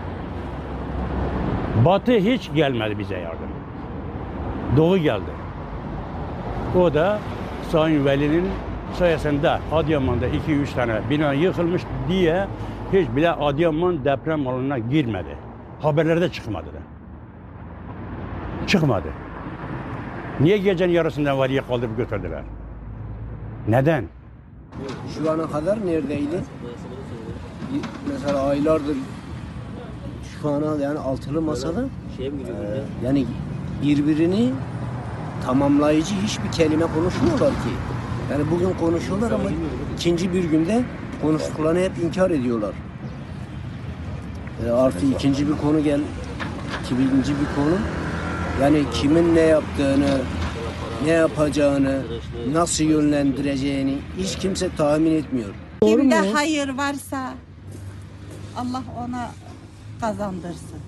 Batı hiç gelmedi bize yardım. Doğu geldi. O da Sayın Veli'nin sayesinde Adıyaman'da iki üç tane bina yıkılmış diye hiç bile Adıyaman deprem alanına girmedi. Haberlerde çıkmadı da. Çıkmadı. Niye gecenin yarısından valiye kaldırıp götürdüler? Neden? Şu ana kadar neredeydi? Mesela aylardır şu ana yani altılı masada e, yani birbirini tamamlayıcı hiçbir kelime konuşmuyorlar ki. Yani bugün konuşuyorlar ama ikinci bir günde konuştuklarını hep inkar ediyorlar. E, artı ikinci bir konu gel, ikinci bir konu. Yani kimin ne yaptığını, ne yapacağını, nasıl yönlendireceğini hiç kimse tahmin etmiyor. Kimde hayır varsa Allah ona kazandırsın.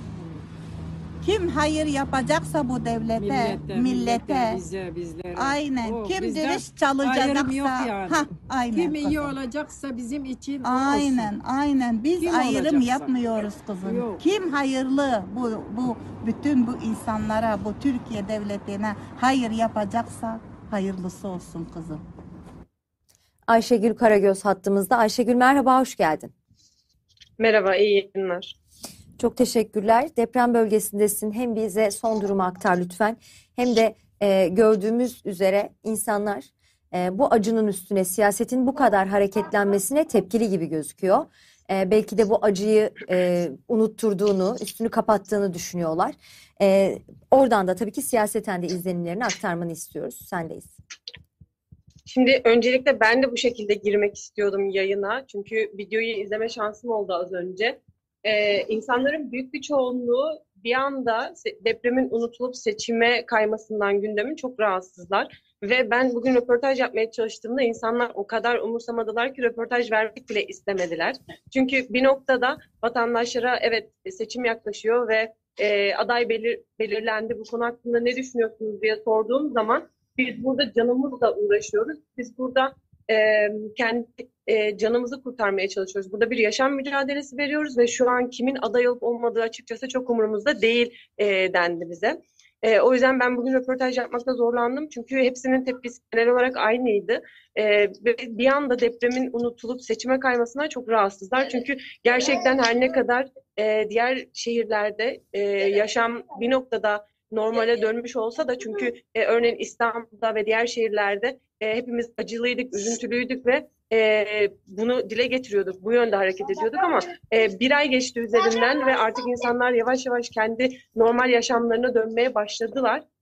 Kim hayır yapacaksa bu devlete, millete, millete bize, bizlere. Aynen. O, kim dürüst çalışacaksa, yani. ha, aynen. Kim iyi kızım. olacaksa bizim için aynen, olsun. Aynen. Biz kim ayrım olacaksa. yapmıyoruz kızım. Yok. Kim hayırlı bu bu bütün bu insanlara, bu Türkiye devletine hayır yapacaksa hayırlısı olsun kızım. Ayşegül Karagöz hattımızda. Ayşegül merhaba, hoş geldin. Merhaba, iyi yayınlar. Çok teşekkürler. Deprem bölgesindesin. Hem bize son durumu aktar lütfen. Hem de e, gördüğümüz üzere insanlar e, bu acının üstüne siyasetin bu kadar hareketlenmesine tepkili gibi gözüküyor. E, belki de bu acıyı e, unutturduğunu, üstünü kapattığını düşünüyorlar. E, oradan da tabii ki siyaseten de izlenimlerini aktarmanı istiyoruz. Sendeyiz. Şimdi öncelikle ben de bu şekilde girmek istiyordum yayına. Çünkü videoyu izleme şansım oldu az önce. Ee, insanların büyük bir çoğunluğu bir anda depremin unutulup seçime kaymasından gündemin çok rahatsızlar. Ve ben bugün röportaj yapmaya çalıştığımda insanlar o kadar umursamadılar ki röportaj vermek bile istemediler. Çünkü bir noktada vatandaşlara evet seçim yaklaşıyor ve e, aday belir, belirlendi, bu konu hakkında ne düşünüyorsunuz diye sorduğum zaman biz burada canımızla uğraşıyoruz. Biz burada e, kendi e, canımızı kurtarmaya çalışıyoruz. Burada bir yaşam mücadelesi veriyoruz ve şu an kimin aday olup olmadığı açıkçası çok umurumuzda değil e, dendi bize. E, o yüzden ben bugün röportaj yapmakta zorlandım. Çünkü hepsinin tepkisi genel olarak aynıydı. E, bir anda depremin unutulup seçime kaymasına çok rahatsızlar. Çünkü gerçekten her ne kadar e, diğer şehirlerde e, yaşam bir noktada normale dönmüş olsa da çünkü e, örneğin İstanbul'da ve diğer şehirlerde e, hepimiz acılıydık, üzüntülüydük ve e, bunu dile getiriyorduk, bu yönde hareket ediyorduk ama e, bir ay geçti üzerinden ve artık insanlar yavaş yavaş kendi normal yaşamlarına dönmeye başladılar.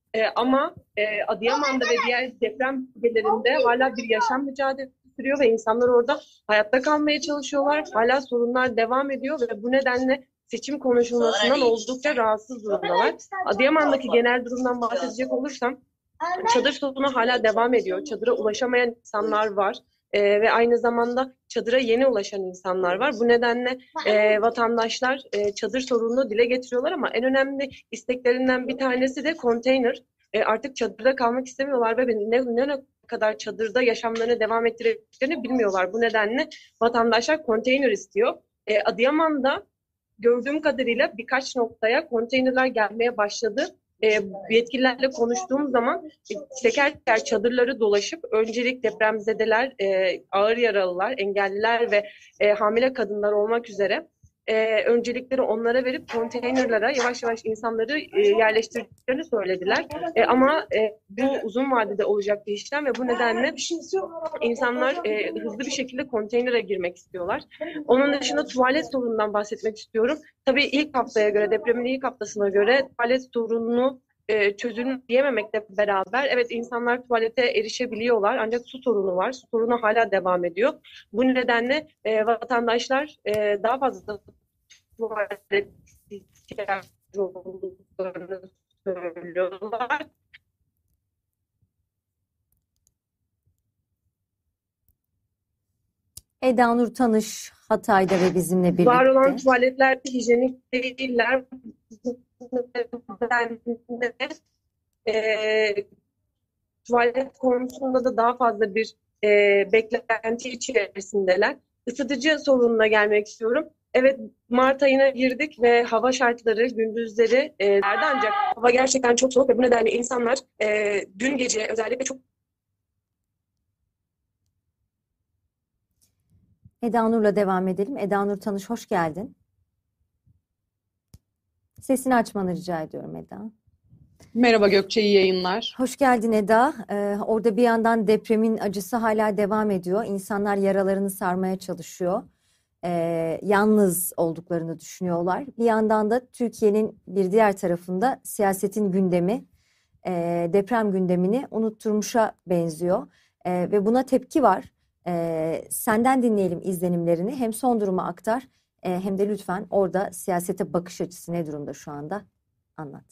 E, ama e, Adıyaman'da ve diğer deprem bölgelerinde hala bir yaşam mücadelesi sürüyor ve insanlar orada hayatta kalmaya çalışıyorlar. Hala sorunlar devam ediyor ve bu nedenle seçim konuşulmasından oldukça rahatsız durumdalar. Adıyaman'daki genel durumdan bahsedecek olursam, çadır sorunu hala devam ediyor. Çadıra ulaşamayan insanlar var. Ee, ve aynı zamanda çadıra yeni ulaşan insanlar var. Bu nedenle e, vatandaşlar e, çadır sorununu dile getiriyorlar ama en önemli isteklerinden bir tanesi de konteyner. E, artık çadırda kalmak istemiyorlar ve ne, ne kadar çadırda yaşamlarını devam ettireceklerini bilmiyorlar. Bu nedenle vatandaşlar konteyner istiyor. E, Adıyaman'da gördüğüm kadarıyla birkaç noktaya konteynerler gelmeye başladı. E, yetkililerle konuştuğum zaman e, teker teker çadırları dolaşıp öncelik depremzedeler, e, ağır yaralılar, engelliler ve e, hamile kadınlar olmak üzere e, öncelikleri onlara verip konteynerlara yavaş yavaş insanları e, yerleştirdiklerini söylediler. E, ama e, bu uzun vadede olacak bir işlem ve bu nedenle insanlar e, hızlı bir şekilde konteynere girmek istiyorlar. Onun dışında tuvalet sorunundan bahsetmek istiyorum. Tabii ilk haftaya göre, depremin ilk haftasına göre tuvalet sorununu e, çözülür diyememekle beraber evet insanlar tuvalete erişebiliyorlar ancak su sorunu var. Su sorunu hala devam ediyor. Bu nedenle e, vatandaşlar e, daha fazla tuvalet ihtiyacı olduklarını söylüyorlar. Eda Nur Tanış Hatay'da ve bizimle birlikte. Var olan tuvaletler hijyenik değiller. e, tuvalet konusunda da daha fazla bir e, beklenti içerisindeler. Isıtıcı sorununa gelmek istiyorum. Evet, Mart ayına girdik ve hava şartları gündüzleri e, nerede ancak hava gerçekten çok soğuk ve bu nedenle insanlar e, dün gece özellikle çok Eda Nur'la devam edelim. Eda Nur Tanış hoş geldin. Sesini açmanı rica ediyorum Eda. Merhaba Gökçe, iyi yayınlar. Hoş geldin Eda. Ee, orada bir yandan depremin acısı hala devam ediyor. İnsanlar yaralarını sarmaya çalışıyor. Ee, yalnız olduklarını düşünüyorlar. Bir yandan da Türkiye'nin bir diğer tarafında siyasetin gündemi, e, deprem gündemini unutturmuşa benziyor. E, ve buna tepki var. E, senden dinleyelim izlenimlerini. Hem son durumu aktar e, hem de lütfen orada siyasete bakış açısı ne durumda şu anda anlat.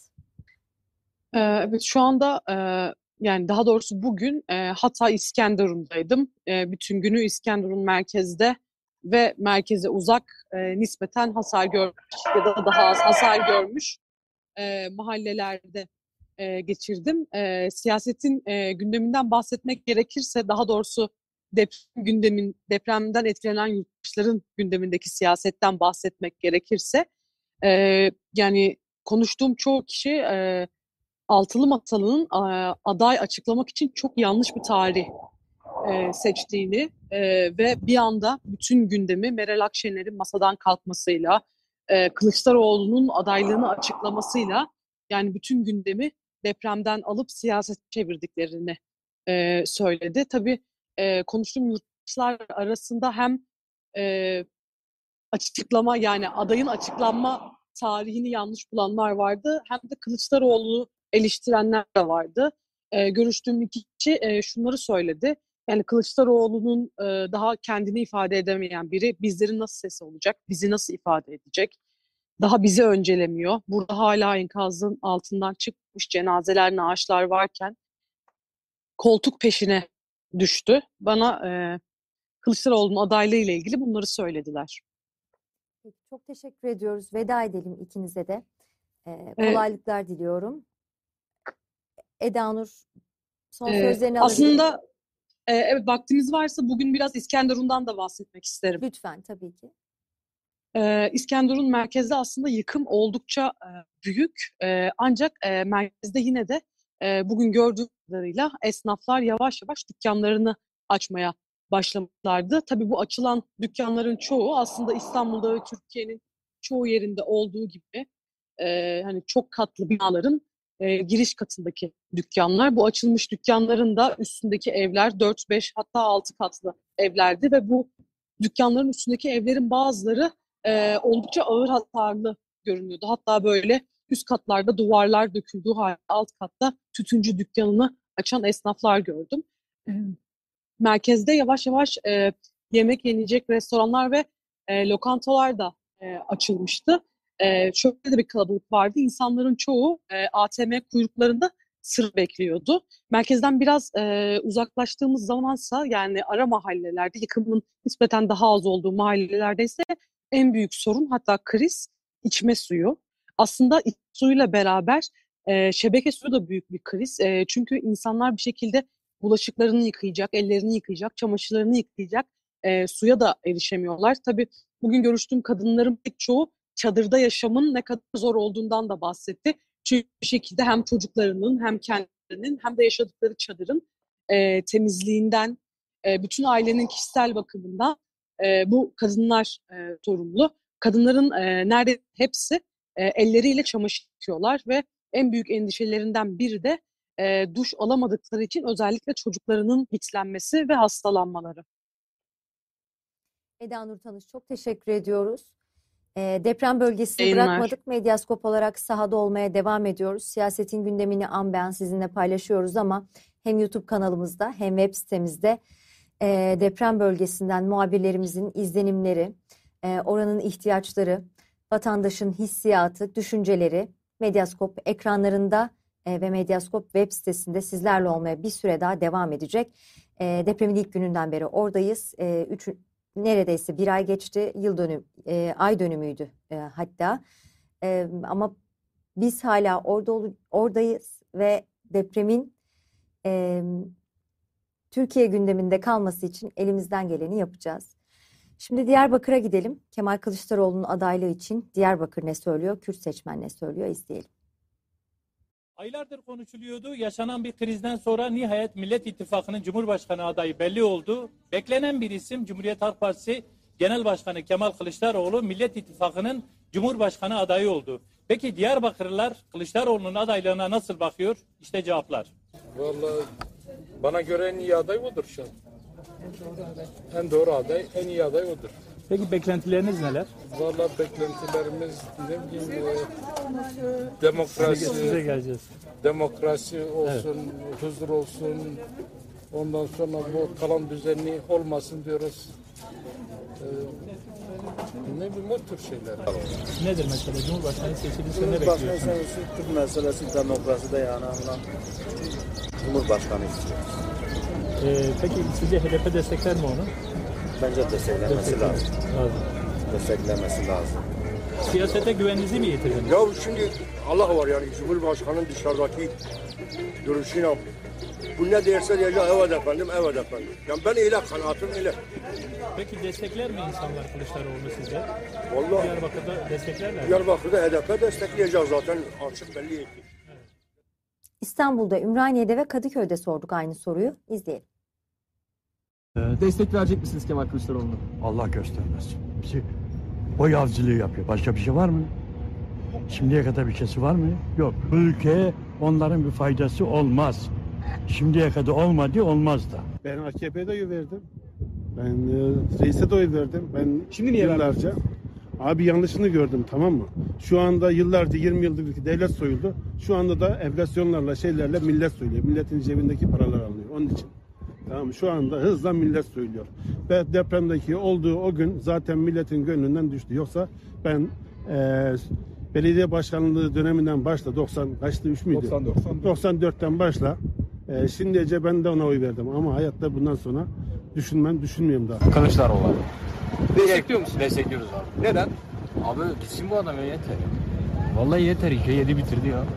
Ee, evet, şu anda e, yani daha doğrusu bugün e, Hatay İskenderun'daydım. E, bütün günü İskenderun merkezde ve merkeze uzak e, nispeten hasar görmüş ya da daha az hasar görmüş e, mahallelerde e, geçirdim. E, siyasetin e, gündeminden bahsetmek gerekirse, daha doğrusu deprem gündemin depremden etkilenen yurttaşların gündemindeki siyasetten bahsetmek gerekirse, e, yani konuştuğum çoğu kişi e, Altılı Masalı'nın e, aday açıklamak için çok yanlış bir tarih e, seçtiğini e, ve bir anda bütün gündemi Meral Akşener'in masadan kalkmasıyla, e, Kılıçdaroğlu'nun adaylığını açıklamasıyla, yani bütün gündemi depremden alıp siyaset çevirdiklerini e, söyledi. Tabii e, konuştuğum yurttaşlar arasında hem e, açıklama, yani adayın açıklanma tarihini yanlış bulanlar vardı, hem de Kılıçdaroğlu'nu eleştirenler de vardı. E, görüştüğüm iki kişi e, şunları söyledi. Yani Kılıçdaroğlu'nun e, daha kendini ifade edemeyen biri, bizlerin nasıl sesi olacak, bizi nasıl ifade edecek? Daha bizi öncelemiyor. Burada hala enkazın altından çıkmış cenazeler, naaşlar varken koltuk peşine düştü. Bana e, Kılıçdaroğlu'nun adaylığı ile ilgili bunları söylediler. Peki, çok teşekkür ediyoruz. Veda edelim ikinize de. Ee, kolaylıklar ee, diliyorum. Eda Nur, son e, sözlerini aslında, alabilirim. e, evet, vaktimiz varsa bugün biraz İskenderun'dan da bahsetmek isterim. Lütfen, tabii ki. Ee, İskenderun merkezde aslında yıkım oldukça e, büyük. E, ancak e, merkezde yine de e, bugün gördüğüm kadarıyla esnaflar yavaş yavaş dükkanlarını açmaya başlamışlardı. Tabii bu açılan dükkanların çoğu aslında İstanbul'da ve Türkiye'nin çoğu yerinde olduğu gibi e, hani çok katlı binaların e, giriş katındaki dükkanlar. Bu açılmış dükkanların da üstündeki evler dört beş hatta altı katlı evlerdi ve bu dükkanların üstündeki evlerin bazıları e, oldukça ağır hasarlı görünüyordu. Hatta böyle üst katlarda duvarlar döküldüğü halde alt katta tütüncü dükkanını açan esnaflar gördüm. E, merkezde yavaş yavaş e, yemek yenecek restoranlar ve e, lokantalar da e, açılmıştı. E, şöyle de bir kalabalık vardı. İnsanların çoğu e, A T M kuyruklarında sıra bekliyordu. Merkezden biraz e, uzaklaştığımız zamansa, yani ara mahallelerde, yıkımın nispeten daha az olduğu mahallelerde ise en büyük sorun, hatta kriz, içme suyu. Aslında içme suyuyla beraber e, şebeke suyu da büyük bir kriz. E, çünkü insanlar bir şekilde bulaşıklarını yıkayacak, ellerini yıkayacak, çamaşırlarını yıkayacak e, suya da erişemiyorlar. Tabii bugün görüştüğüm kadınların pek çoğu çadırda yaşamın ne kadar zor olduğundan da bahsetti. Çünkü bir şekilde hem çocuklarının hem kendilerinin hem de yaşadıkları çadırın e, temizliğinden, e, bütün ailenin kişisel bakımından e, bu kadınlar e, sorumlu. Kadınların e, neredeyse hepsi e, elleriyle çamaşır yıkıyorlar ve en büyük endişelerinden biri de e, duş alamadıkları için özellikle çocuklarının bitlenmesi ve hastalanmaları. Eda Nur Tanış, çok teşekkür ediyoruz. E, deprem bölgesini Yayınlar. bırakmadık. Medyaskop olarak sahada olmaya devam ediyoruz. Siyasetin gündemini an be an sizinle paylaşıyoruz ama hem YouTube kanalımızda hem web sitemizde e, deprem bölgesinden muhabirlerimizin izlenimleri, e, oranın ihtiyaçları, vatandaşın hissiyatı, düşünceleri Medyaskop ekranlarında e, ve Medyaskop web sitesinde sizlerle olmaya bir süre daha devam edecek. E, depremin ilk gününden beri oradayız. E, üç, neredeyse bir ay geçti. Yıl dönüm, e, ay dönümüydü e, hatta. E, ama biz hala orada oradayız ve depremin e, Türkiye gündeminde kalması için elimizden geleni yapacağız. Şimdi Diyarbakır'a gidelim. Kemal Kılıçdaroğlu'nun adaylığı için Diyarbakır ne söylüyor, Kürt seçmen ne söylüyor, izleyelim. Aylardır konuşuluyordu. Yaşanan bir krizden sonra nihayet Millet İttifakı'nın Cumhurbaşkanı adayı belli oldu. Beklenen bir isim Cumhuriyet Halk Partisi Genel Başkanı Kemal Kılıçdaroğlu Millet İttifakı'nın Cumhurbaşkanı adayı oldu. Peki Diyarbakırlılar Kılıçdaroğlu'nun adaylığına nasıl bakıyor? İşte cevaplar. Vallahi bana göre en iyi aday odur şu an. En doğru aday, en iyi aday odur. Peki beklentileriniz neler? Vallahi beklentilerimiz ne bileyim e, demokrasi, Size geleceğiz. demokrasi olsun, evet. Huzur olsun. Ondan sonra bu kalan düzenli olmasın diyoruz. Ee, ne bileyim o tür şeyler. Nedir mesela? Cumhurbaşkanı seçilirse ne Cumhurbaşkanı bekliyorsunuz? seçilirse Türk meselesi demokraside yani alınan Cumhurbaşkanı istiyoruz. Ee, peki sizce H D P destekler mi onu? Bence desteklenmesi Destekler. lazım. lazım. Desteklenmesi lazım. Siyasete güveninizi mi yitirdiniz? Ya şimdi Allah var yani Cumhurbaşkanı'nın dışarıdaki görüşüne bu ne derse diyecek evet efendim evet efendim. Yani ben öyle kanaatim öyle. Peki destekler mi insanlar Kılıçdaroğlu sizce? Vallahi Diyarbakır'da desteklerler mi? Diyarbakır'da H D P destekleyecek zaten açık belli etti. İstanbul'da, Ümraniye'de ve Kadıköy'de sorduk aynı soruyu. İzleyelim. Destek verecek misiniz Kemal Kılıçdaroğlu'na? Allah göstermesin. Bizi oy avcılığı yapıyor. Başka bir şey var mı? Şimdiye kadar bir şeysi var mı? Yok. Bu ülkeye onların bir faydası olmaz. Şimdiye kadar olmadı, olmaz da. Ben A K P'ye de oy verdim. Ben e, reise de oy verdim. Ben Şimdi niye yıllarca verdin? Abi yanlışını gördüm, tamam mı? Şu anda yıllarca yirmi yıldır bir devlet soyuldu. Şu anda da enflasyonlarla şeylerle millet soyuluyor. Milletin cebindeki paralar alıyor. Onun için. Tamam, şu anda hızla millet söylüyor. Ve depremdeki olduğu o gün zaten milletin gönlünden düştü. Yoksa ben e, belediye başkanlığı döneminden başla doksan kaçtı üç müydü? doksan doksan doksan dörtten başla. E, şimdice ben de ona oy verdim ama hayatta bundan sonra düşünmem, düşünmüyorum daha. Kılıçdaroğlu. Destekliyor musun? Destekliyoruz abi. Neden? Abi gitsin bu adam ya yeter. Vallahi yeter. İki yedi bitirdi ya.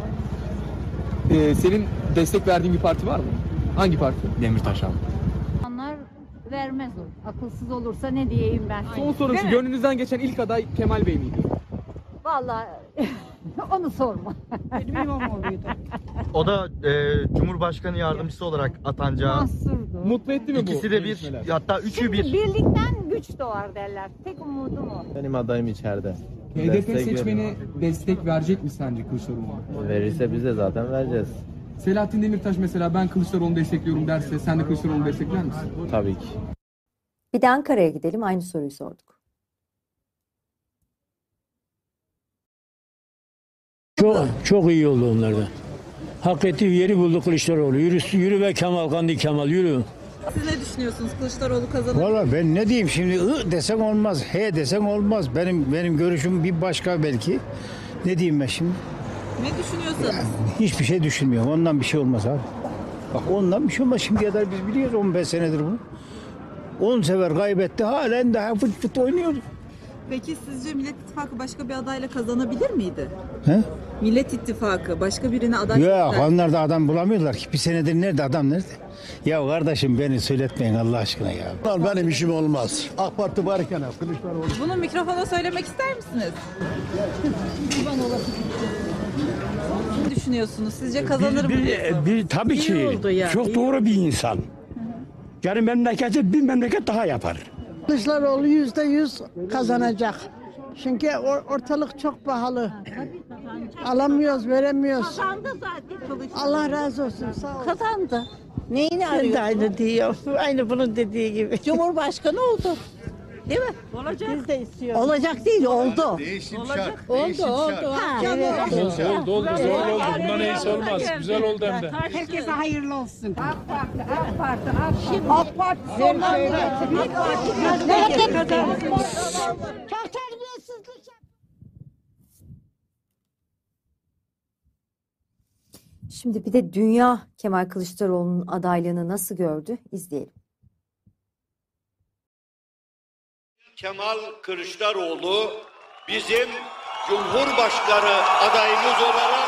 Ee, senin destek verdiğin bir parti var mı? Hangi parti? Demirtaş abi. İnsanlar vermez o. Akılsız olursa ne diyeyim ben? Son sorum şu, gönlünüzden geçen ilk aday Kemal Bey miydi? Vallahi onu sorma. Benim İmamoğlu'ydu. O da e, Cumhurbaşkanı yardımcısı olarak atanacağı. Mahsurdu. Mutlu etti mi bu? İkisi de bir, gelişmeler? hatta üçü Şimdi bir. birlikten güç doğar derler. Tek umudum o. Benim adayım içeride. H D P seçmeni destek verecek mi sence Kılıçdaroğlu'na? Verirse biz de zaten vereceğiz. Selahattin Demirtaş mesela ben Kılıçdaroğlu'nu destekliyorum derse sen de Kılıçdaroğlu'nu destekler misin? Tabii ki. Bir de Ankara'ya gidelim. Aynı soruyu sorduk. Çok, çok iyi oldu onlarda. Hak ettiği yeri buldu Kılıçdaroğlu. Yürü, yürü be Kemal, Kandi Kemal yürü. Siz ne düşünüyorsunuz? Kılıçdaroğlu kazanır. Valla ben ne diyeyim şimdi, ı desem olmaz, he desem olmaz. Benim benim görüşüm bir başka belki. Ne diyeyim ben şimdi? Ne düşünüyorsanız? Hiçbir şey düşünmüyorum. Ondan bir şey olmaz abi. Bak ondan bir şey olmaz. Şimdiye kadar biz biliyoruz on beş senedir bunu. on sefer kaybetti, halen daha fıt fıt oynuyor. Peki sizce Millet İttifakı başka bir adayla kazanabilir miydi? He? Millet İttifakı başka birine aday... Yok, onlar da adam bulamıyorlar ki. Bir senedir nerede adam, nerede? Ya kardeşim beni söyletmeyin Allah aşkına ya. Benim işim olmaz. AK Parti varken Kılıçdaroğlu. Bunu mikrofona söylemek ister misiniz? Ne düşünüyorsunuz? Sizce kazanır mı? Bir, bir, bir, tabii İyi ki oldu ya, çok iyi. doğru bir insan. Yani memleketi bir memleket daha yapar. Kılıçdaroğlu yüzde yüz kazanacak. Çünkü ortalık çok pahalı. Alamıyoruz, veremiyoruz. Kazandı zaten Kılıçdaroğlu. Allah razı olsun, sağ ol. Kazandı. Neyini arıyor? Ben de aynı diyor. Aynı bunun dediği gibi. Cumhurbaşkanı oldu. Değil mi? Olacak. Biz de istiyoruz. Olacak değil, oldu. Değişim Olacak. şart. Oldu, Değişim oldu. şart. Ha, evet. Oldu, oldu, güzel oldu. Bundan iyisi olmaz. Güzel oldu hem de. Herkese hayırlı olsun. AK Parti, AK Parti, AK Parti sonlarını getirmek. AK Parti çok terbiyesizlik. Şimdi bir de dünya Kemal Kılıçdaroğlu'nun adaylığını nasıl gördü? İzleyelim. Kemal Kılıçdaroğlu bizim Cumhurbaşkanı adayımız olarak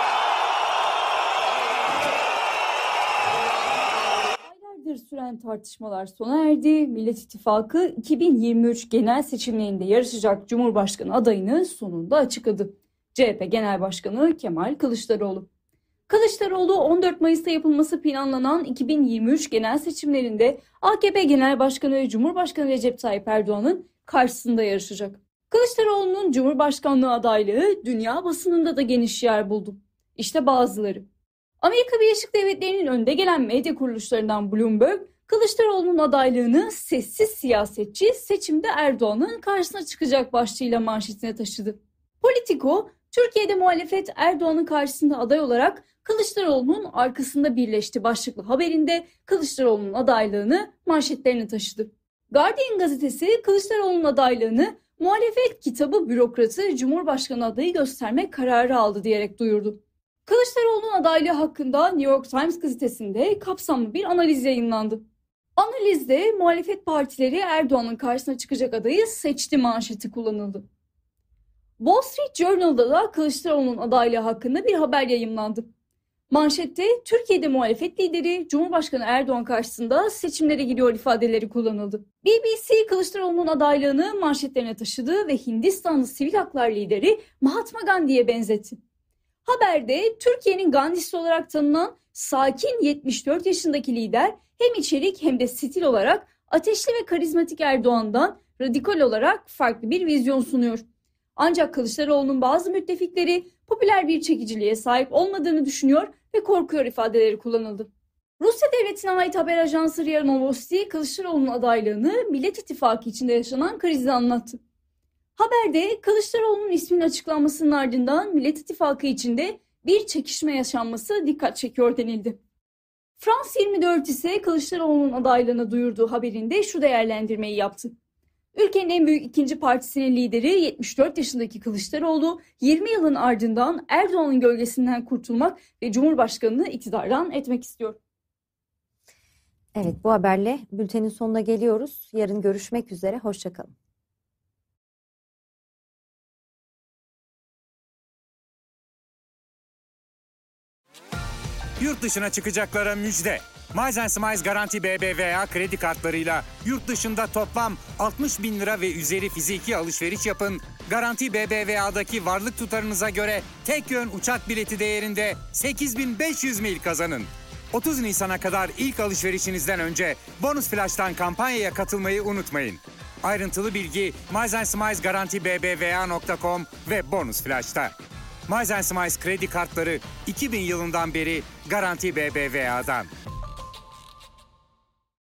aylardır süren tartışmalar sona erdi. Millet İttifakı iki bin yirmi üç genel seçimlerinde yarışacak Cumhurbaşkanı adayını sonunda açıkladı. C H P Genel Başkanı Kemal Kılıçdaroğlu. Kılıçdaroğlu on dört Mayıs'ta yapılması planlanan iki bin yirmi üç genel seçimlerinde A K P Genel Başkanı ve Cumhurbaşkanı Recep Tayyip Erdoğan'ın karşısında yarışacak. Kılıçdaroğlu'nun Cumhurbaşkanlığı adaylığı dünya basınında da geniş yer buldu. İşte bazıları. Amerika Birleşik Devletleri'nin önde gelen medya kuruluşlarından Bloomberg, Kılıçdaroğlu'nun adaylığını sessiz siyasetçi seçimde Erdoğan'ın karşısına çıkacak başlığıyla manşetine taşıdı. Politico, Türkiye'de muhalefet Erdoğan'ın karşısında aday olarak Kılıçdaroğlu'nun arkasında birleşti başlıklı haberinde Kılıçdaroğlu'nun adaylığını manşetlerine taşıdı. Guardian gazetesi Kılıçdaroğlu'nun adaylığını muhalefet kitabı bürokratı Cumhurbaşkanı adayı gösterme kararı aldı diyerek duyurdu. Kılıçdaroğlu'nun adaylığı hakkında New York Times gazetesinde kapsamlı bir analiz yayınlandı. Analizde muhalefet partileri Erdoğan'ın karşısına çıkacak adayı seçti manşeti kullanıldı. Wall Street Journal'da da Kılıçdaroğlu'nun adaylığı hakkında bir haber yayımlandı. Manşette Türkiye'de muhalefet lideri Cumhurbaşkanı Erdoğan karşısında seçimlere gidiyor ifadeleri kullanıldı. B B C Kılıçdaroğlu'nun adaylığını manşetlerine taşıdı ve Hindistanlı sivil haklar lideri Mahatma Gandhi'ye benzetti. Haberde Türkiye'nin Gandhi'si olarak tanınan sakin yetmiş dört yaşındaki lider hem içerik hem de stil olarak ateşli ve karizmatik Erdoğan'dan radikal olarak farklı bir vizyon sunuyor. Ancak Kılıçdaroğlu'nun bazı müttefikleri popüler bir çekiciliğe sahip olmadığını düşünüyor ve korkuyor ifadeleri kullanıldı. Rusya devletine ait haber ajansı R I A Novosti, Kılıçdaroğlu'nun adaylığını Millet İttifakı içinde yaşanan krizi anlattı. Haberde Kılıçdaroğlu'nun isminin açıklanmasının ardından Millet İttifakı içinde bir çekişme yaşanması dikkat çekiyor denildi. France yirmi dört ise Kılıçdaroğlu'nun adaylığını duyurduğu haberinde şu değerlendirmeyi yaptı. Ülkenin en büyük ikinci partisinin lideri yetmiş dört yaşındaki Kılıçdaroğlu yirmi yılın ardından Erdoğan'ın gölgesinden kurtulmak ve Cumhurbaşkanı'nı iktidardan etmek istiyor. Evet, bu haberle bültenin sonuna geliyoruz. Yarın görüşmek üzere, hoşça kalın. Yurt dışına çıkacaklara müjde. Miles and Smiles Garanti B B V A kredi kartlarıyla yurt dışında toplam altmış bin lira ve üzeri fiziki alışveriş yapın. Garanti B B V A'daki varlık tutarınıza göre tek yön uçak bileti değerinde sekiz bin beş yüz mil kazanın. otuz Nisan'a kadar ilk alışverişinizden önce Bonus Flash'tan kampanyaya katılmayı unutmayın. Ayrıntılı bilgi Miles and Smiles Garanti B B V A nokta com ve Bonus Flash'ta. Miles and Smiles kredi kartları iki bin yılından beri Garanti B B V A'dan.